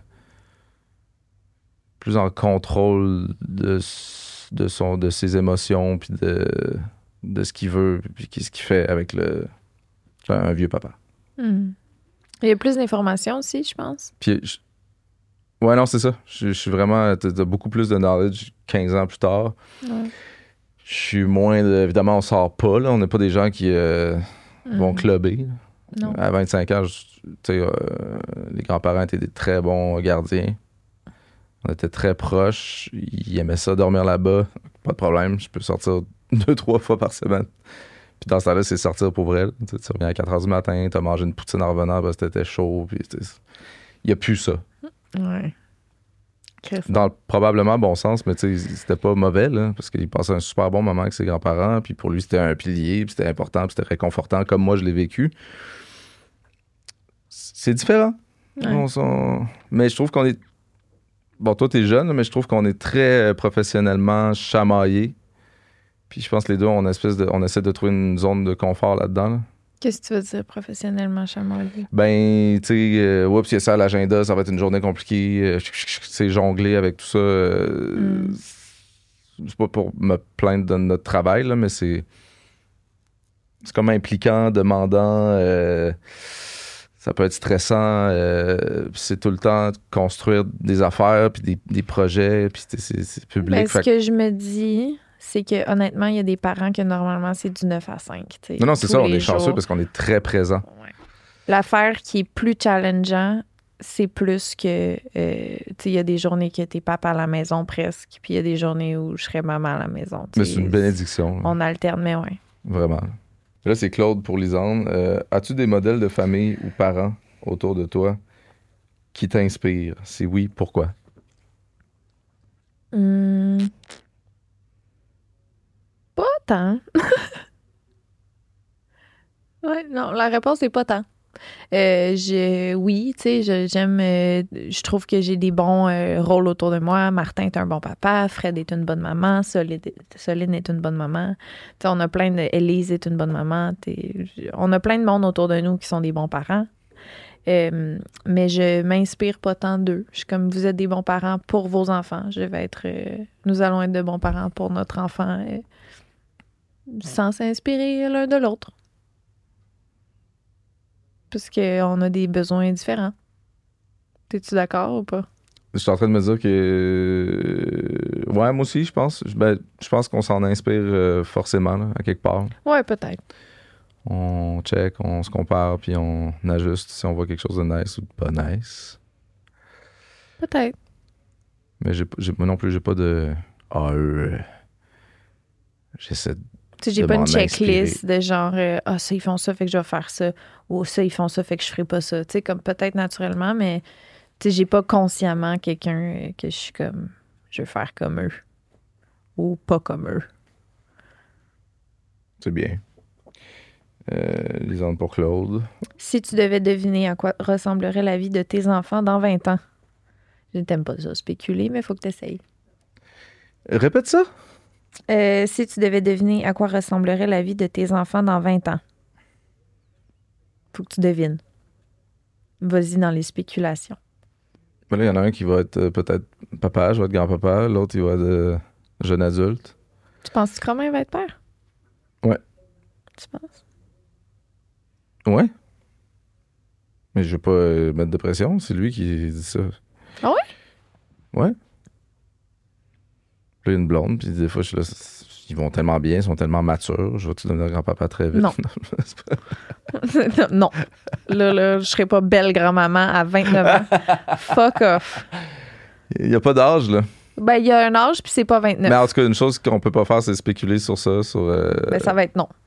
en contrôle de ses émotions, puis de ce qu'il veut, puis ce qu'il fait avec un vieux papa. Mm. Il y a plus d'informations aussi, je pense. Puis, ouais, non, c'est ça. Je suis vraiment... T'as beaucoup plus de knowledge 15 ans plus tard. Ouais. Je suis moins... évidemment, on sort pas, là. On n'est pas des gens qui vont clubber. Non. À 25 ans, tu sais, les grands-parents étaient des très bons gardiens. On était très proches. Ils aimaient ça, dormir là-bas. Pas de problème. Je peux sortir 2-3 fois par semaine. Puis dans ce temps-là, c'est sortir pour vrai. Tu reviens à 4 h du matin, t'as mangé une poutine en revenant parce que t'étais chaud. Puis il n'y a plus ça. Ouais. Dans le probablement bon sens, mais tu sais, c'était pas mauvais, là, parce qu'il passait un super bon moment avec ses grands-parents, puis pour lui, c'était un pilier, puis c'était important, puis c'était réconfortant, comme moi, je l'ai vécu. C'est différent. Ouais. Mais je trouve qu'on est... Bon, toi, t'es jeune, mais je trouve qu'on est très professionnellement chamaillés. Puis je pense que les deux, on essaie de trouver une zone de confort là-dedans, là. Qu'est-ce que tu veux dire professionnellement, chamaillé? Ben, tu sais, oups, il y a ça à l'agenda, ça va être une journée compliquée. C'est jongler avec tout ça. C'est pas pour me plaindre de notre travail, là, mais c'est comme impliquant, demandant. Ça peut être stressant. C'est tout le temps construire des affaires, puis des projets, puis c'est public. Ben, ce que je me dis, c'est que honnêtement, il y a des parents que normalement, c'est du 9 à 5. Non, c'est ça, on est chanceux parce qu'on est très présent. Ouais. L'affaire qui est plus challengeant, c'est plus que, il y a des journées que t'es papa à la maison presque, puis il y a des journées où je serais maman à la maison. Mais c'est une bénédiction. On alterne, mais ouais. Vraiment. Là, c'est Claude pour Lisande. As-tu des modèles de famille ou parents autour de toi qui t'inspirent? Si oui, pourquoi? Pas tant. Ouais, non, la réponse est pas tant. Oui, tu sais, j'aime. Je trouve que j'ai des bons rôles autour de moi. Martin est un bon papa, Fred est une bonne maman, Soline est une bonne maman. Tu sais, on a plein de. Élise est une bonne maman. On a plein de monde autour de nous qui sont des bons parents. Mais je m'inspire pas tant d'eux. Je suis comme, vous êtes des bons parents pour vos enfants. Nous allons être de bons parents pour notre enfant, sans s'inspirer l'un de l'autre. Parce qu'on a des besoins différents. T'es-tu d'accord ou pas? Je suis en train de me dire que... Ouais, moi aussi, je pense. Je pense qu'on s'en inspire forcément, là, à quelque part. Ouais, peut-être. On check, on se compare, puis on ajuste si on voit quelque chose de nice ou de pas nice. Peut-être. Mais moi non plus, j'ai pas de... j'essaie Tu sais, j'ai de pas une m'en checklist inspirer. de genre, ça, ils font ça, fait que je vais faire ça. Ou ça, ils font ça, fait que je ferai pas ça. Tu sais, comme peut-être naturellement, mais tu sais, j'ai pas consciemment quelqu'un que je suis comme, je veux faire comme eux. Ou pas comme eux. C'est bien. Lisande pour Claude. Si tu devais deviner à quoi ressemblerait la vie de tes enfants dans 20 ans. Je t'aime pas ça spéculer, mais il faut que tu essayes. Répète ça. Si tu devais deviner à quoi ressemblerait la vie de tes enfants dans 20 ans. Faut que tu devines. Vas-y dans les spéculations. Ben là, il y en a un qui va être peut-être papa, je vais être grand-papa. L'autre, il va être jeune adulte. Tu penses que Romain va être père? Ouais. Tu penses? Ouais. Mais je vais pas mettre de pression. C'est lui qui dit ça. Ah ouais? Ouais. Puis il y a une blonde, puis des fois, je suis là, ils vont tellement bien, ils sont tellement matures. Je vais-tu devenir grand-papa très vite? Non. Non. Là, je serais pas belle grand-maman à 29 ans. Fuck off. Il n'y a pas d'âge, là. Ben, il y a un âge, puis c'est pas 29. Mais en tout cas, une chose qu'on peut pas faire, c'est spéculer sur ça. Ben, ça va être non.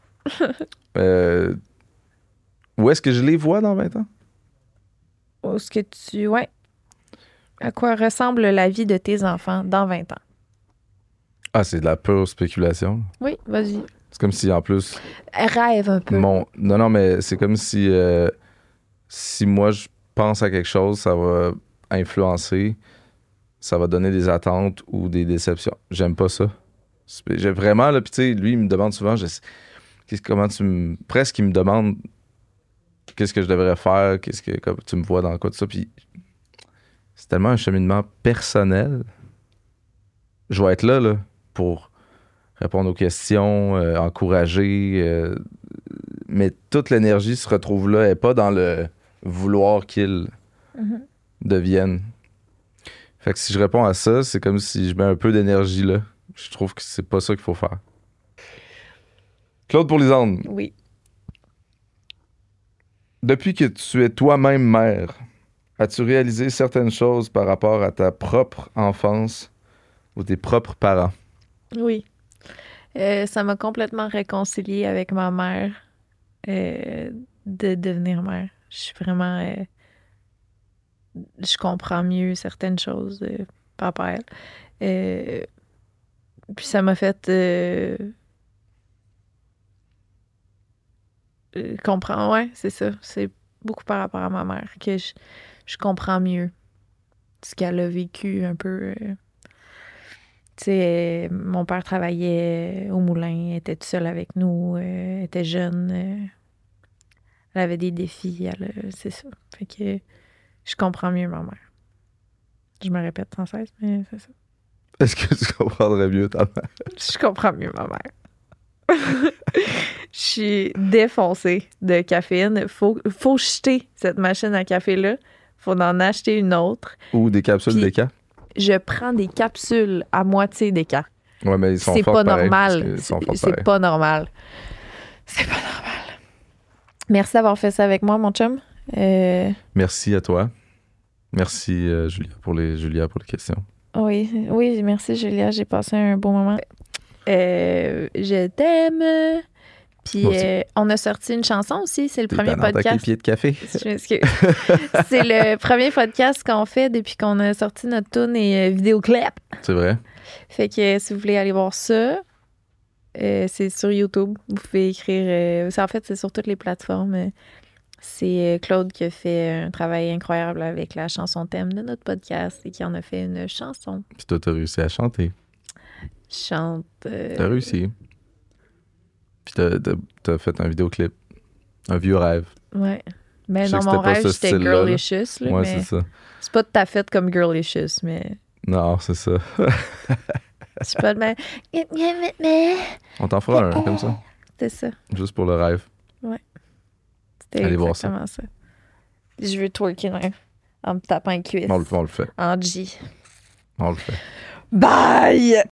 Où est-ce que je les vois dans 20 ans? Où est-ce que tu... Ouais. À quoi ressemble la vie de tes enfants dans 20 ans? Ah, c'est de la pure spéculation. Oui, vas-y. C'est comme si, en plus... Rêve un peu. Non, mais c'est comme si... si moi, je pense à quelque chose, ça va influencer, ça va donner des attentes ou des déceptions. J'aime pas ça. J'ai vraiment, là, puis tu sais, lui, il me demande souvent, presque, il me demande qu'est-ce que je devrais faire, comme tu me vois dans quoi, tout ça, puis c'est tellement un cheminement personnel. Je vais être là, pour répondre aux questions, encourager, mais toute l'énergie se retrouve là, elle n'est pas dans le vouloir qu'ils deviennent. Fait que si je réponds à ça, c'est comme si je mets un peu d'énergie là. Je trouve que c'est pas ça qu'il faut faire. Claude pour Lisande. Oui. Depuis que tu es toi-même mère, as-tu réalisé certaines choses par rapport à ta propre enfance ou tes propres parents? Oui. Ça m'a complètement réconciliée avec ma mère de devenir mère. Je suis vraiment... je comprends mieux certaines choses par rapport à elle. Puis ça m'a fait comprendre... Ouais, c'est ça. C'est beaucoup par rapport à ma mère que je comprends mieux ce qu'elle a vécu un peu... Tu sais, mon père travaillait au moulin, était tout seul avec nous, était jeune, elle avait des défis, c'est ça. Fait que je comprends mieux ma mère. Je me répète sans cesse, mais c'est ça. Est-ce que tu comprendrais mieux ta mère? Je comprends mieux ma mère. Je suis défoncée de caféine. Faut jeter cette machine à café-là. Faut en acheter une autre. Ou des capsules Puis, d'éca? Je prends des capsules à moitié d'éca. Ouais, mais ils sont C'est forts pas pareil, normal. parce qu'ils sont forts C'est pareil. pas normal. C'est pas normal. Merci d'avoir fait ça avec moi, mon chum. Merci à toi. Merci, Julia, pour les questions. Oui, merci, Julia. J'ai passé un bon moment. Je t'aime. Puis Moi aussi. on a sorti une chanson aussi. C'est le T'es premier tannante avec les podcast. pieds de café. Je m'excuse. C'est le premier podcast qu'on fait depuis qu'on a sorti notre tune et vidéoclip. C'est vrai. Fait que si vous voulez aller voir ça, c'est sur YouTube. Vous pouvez écrire. En fait, c'est sur toutes les plateformes. C'est Claude qui a fait un travail incroyable avec la chanson thème de notre podcast et qui en a fait une chanson. Puis toi, t'as réussi à chanter. Chante. T'as réussi. Puis t'as fait un vidéoclip. Un vieux rêve. Ouais. Mais Je sais dans que mon c'était pas rêve, ce j'étais style-là, là. Girlicious. Là, Ouais, mais c'est ça. c'est pas tout à fait comme Girlicious, mais Non, c'est ça. je suis pas de même. On t'en fera un comme ça. C'était ça. Juste pour le rêve. C'était Allez voir exactement ça. Je veux twerker en me tapant les cuisses. On le fait. En G. On le fait. Bye!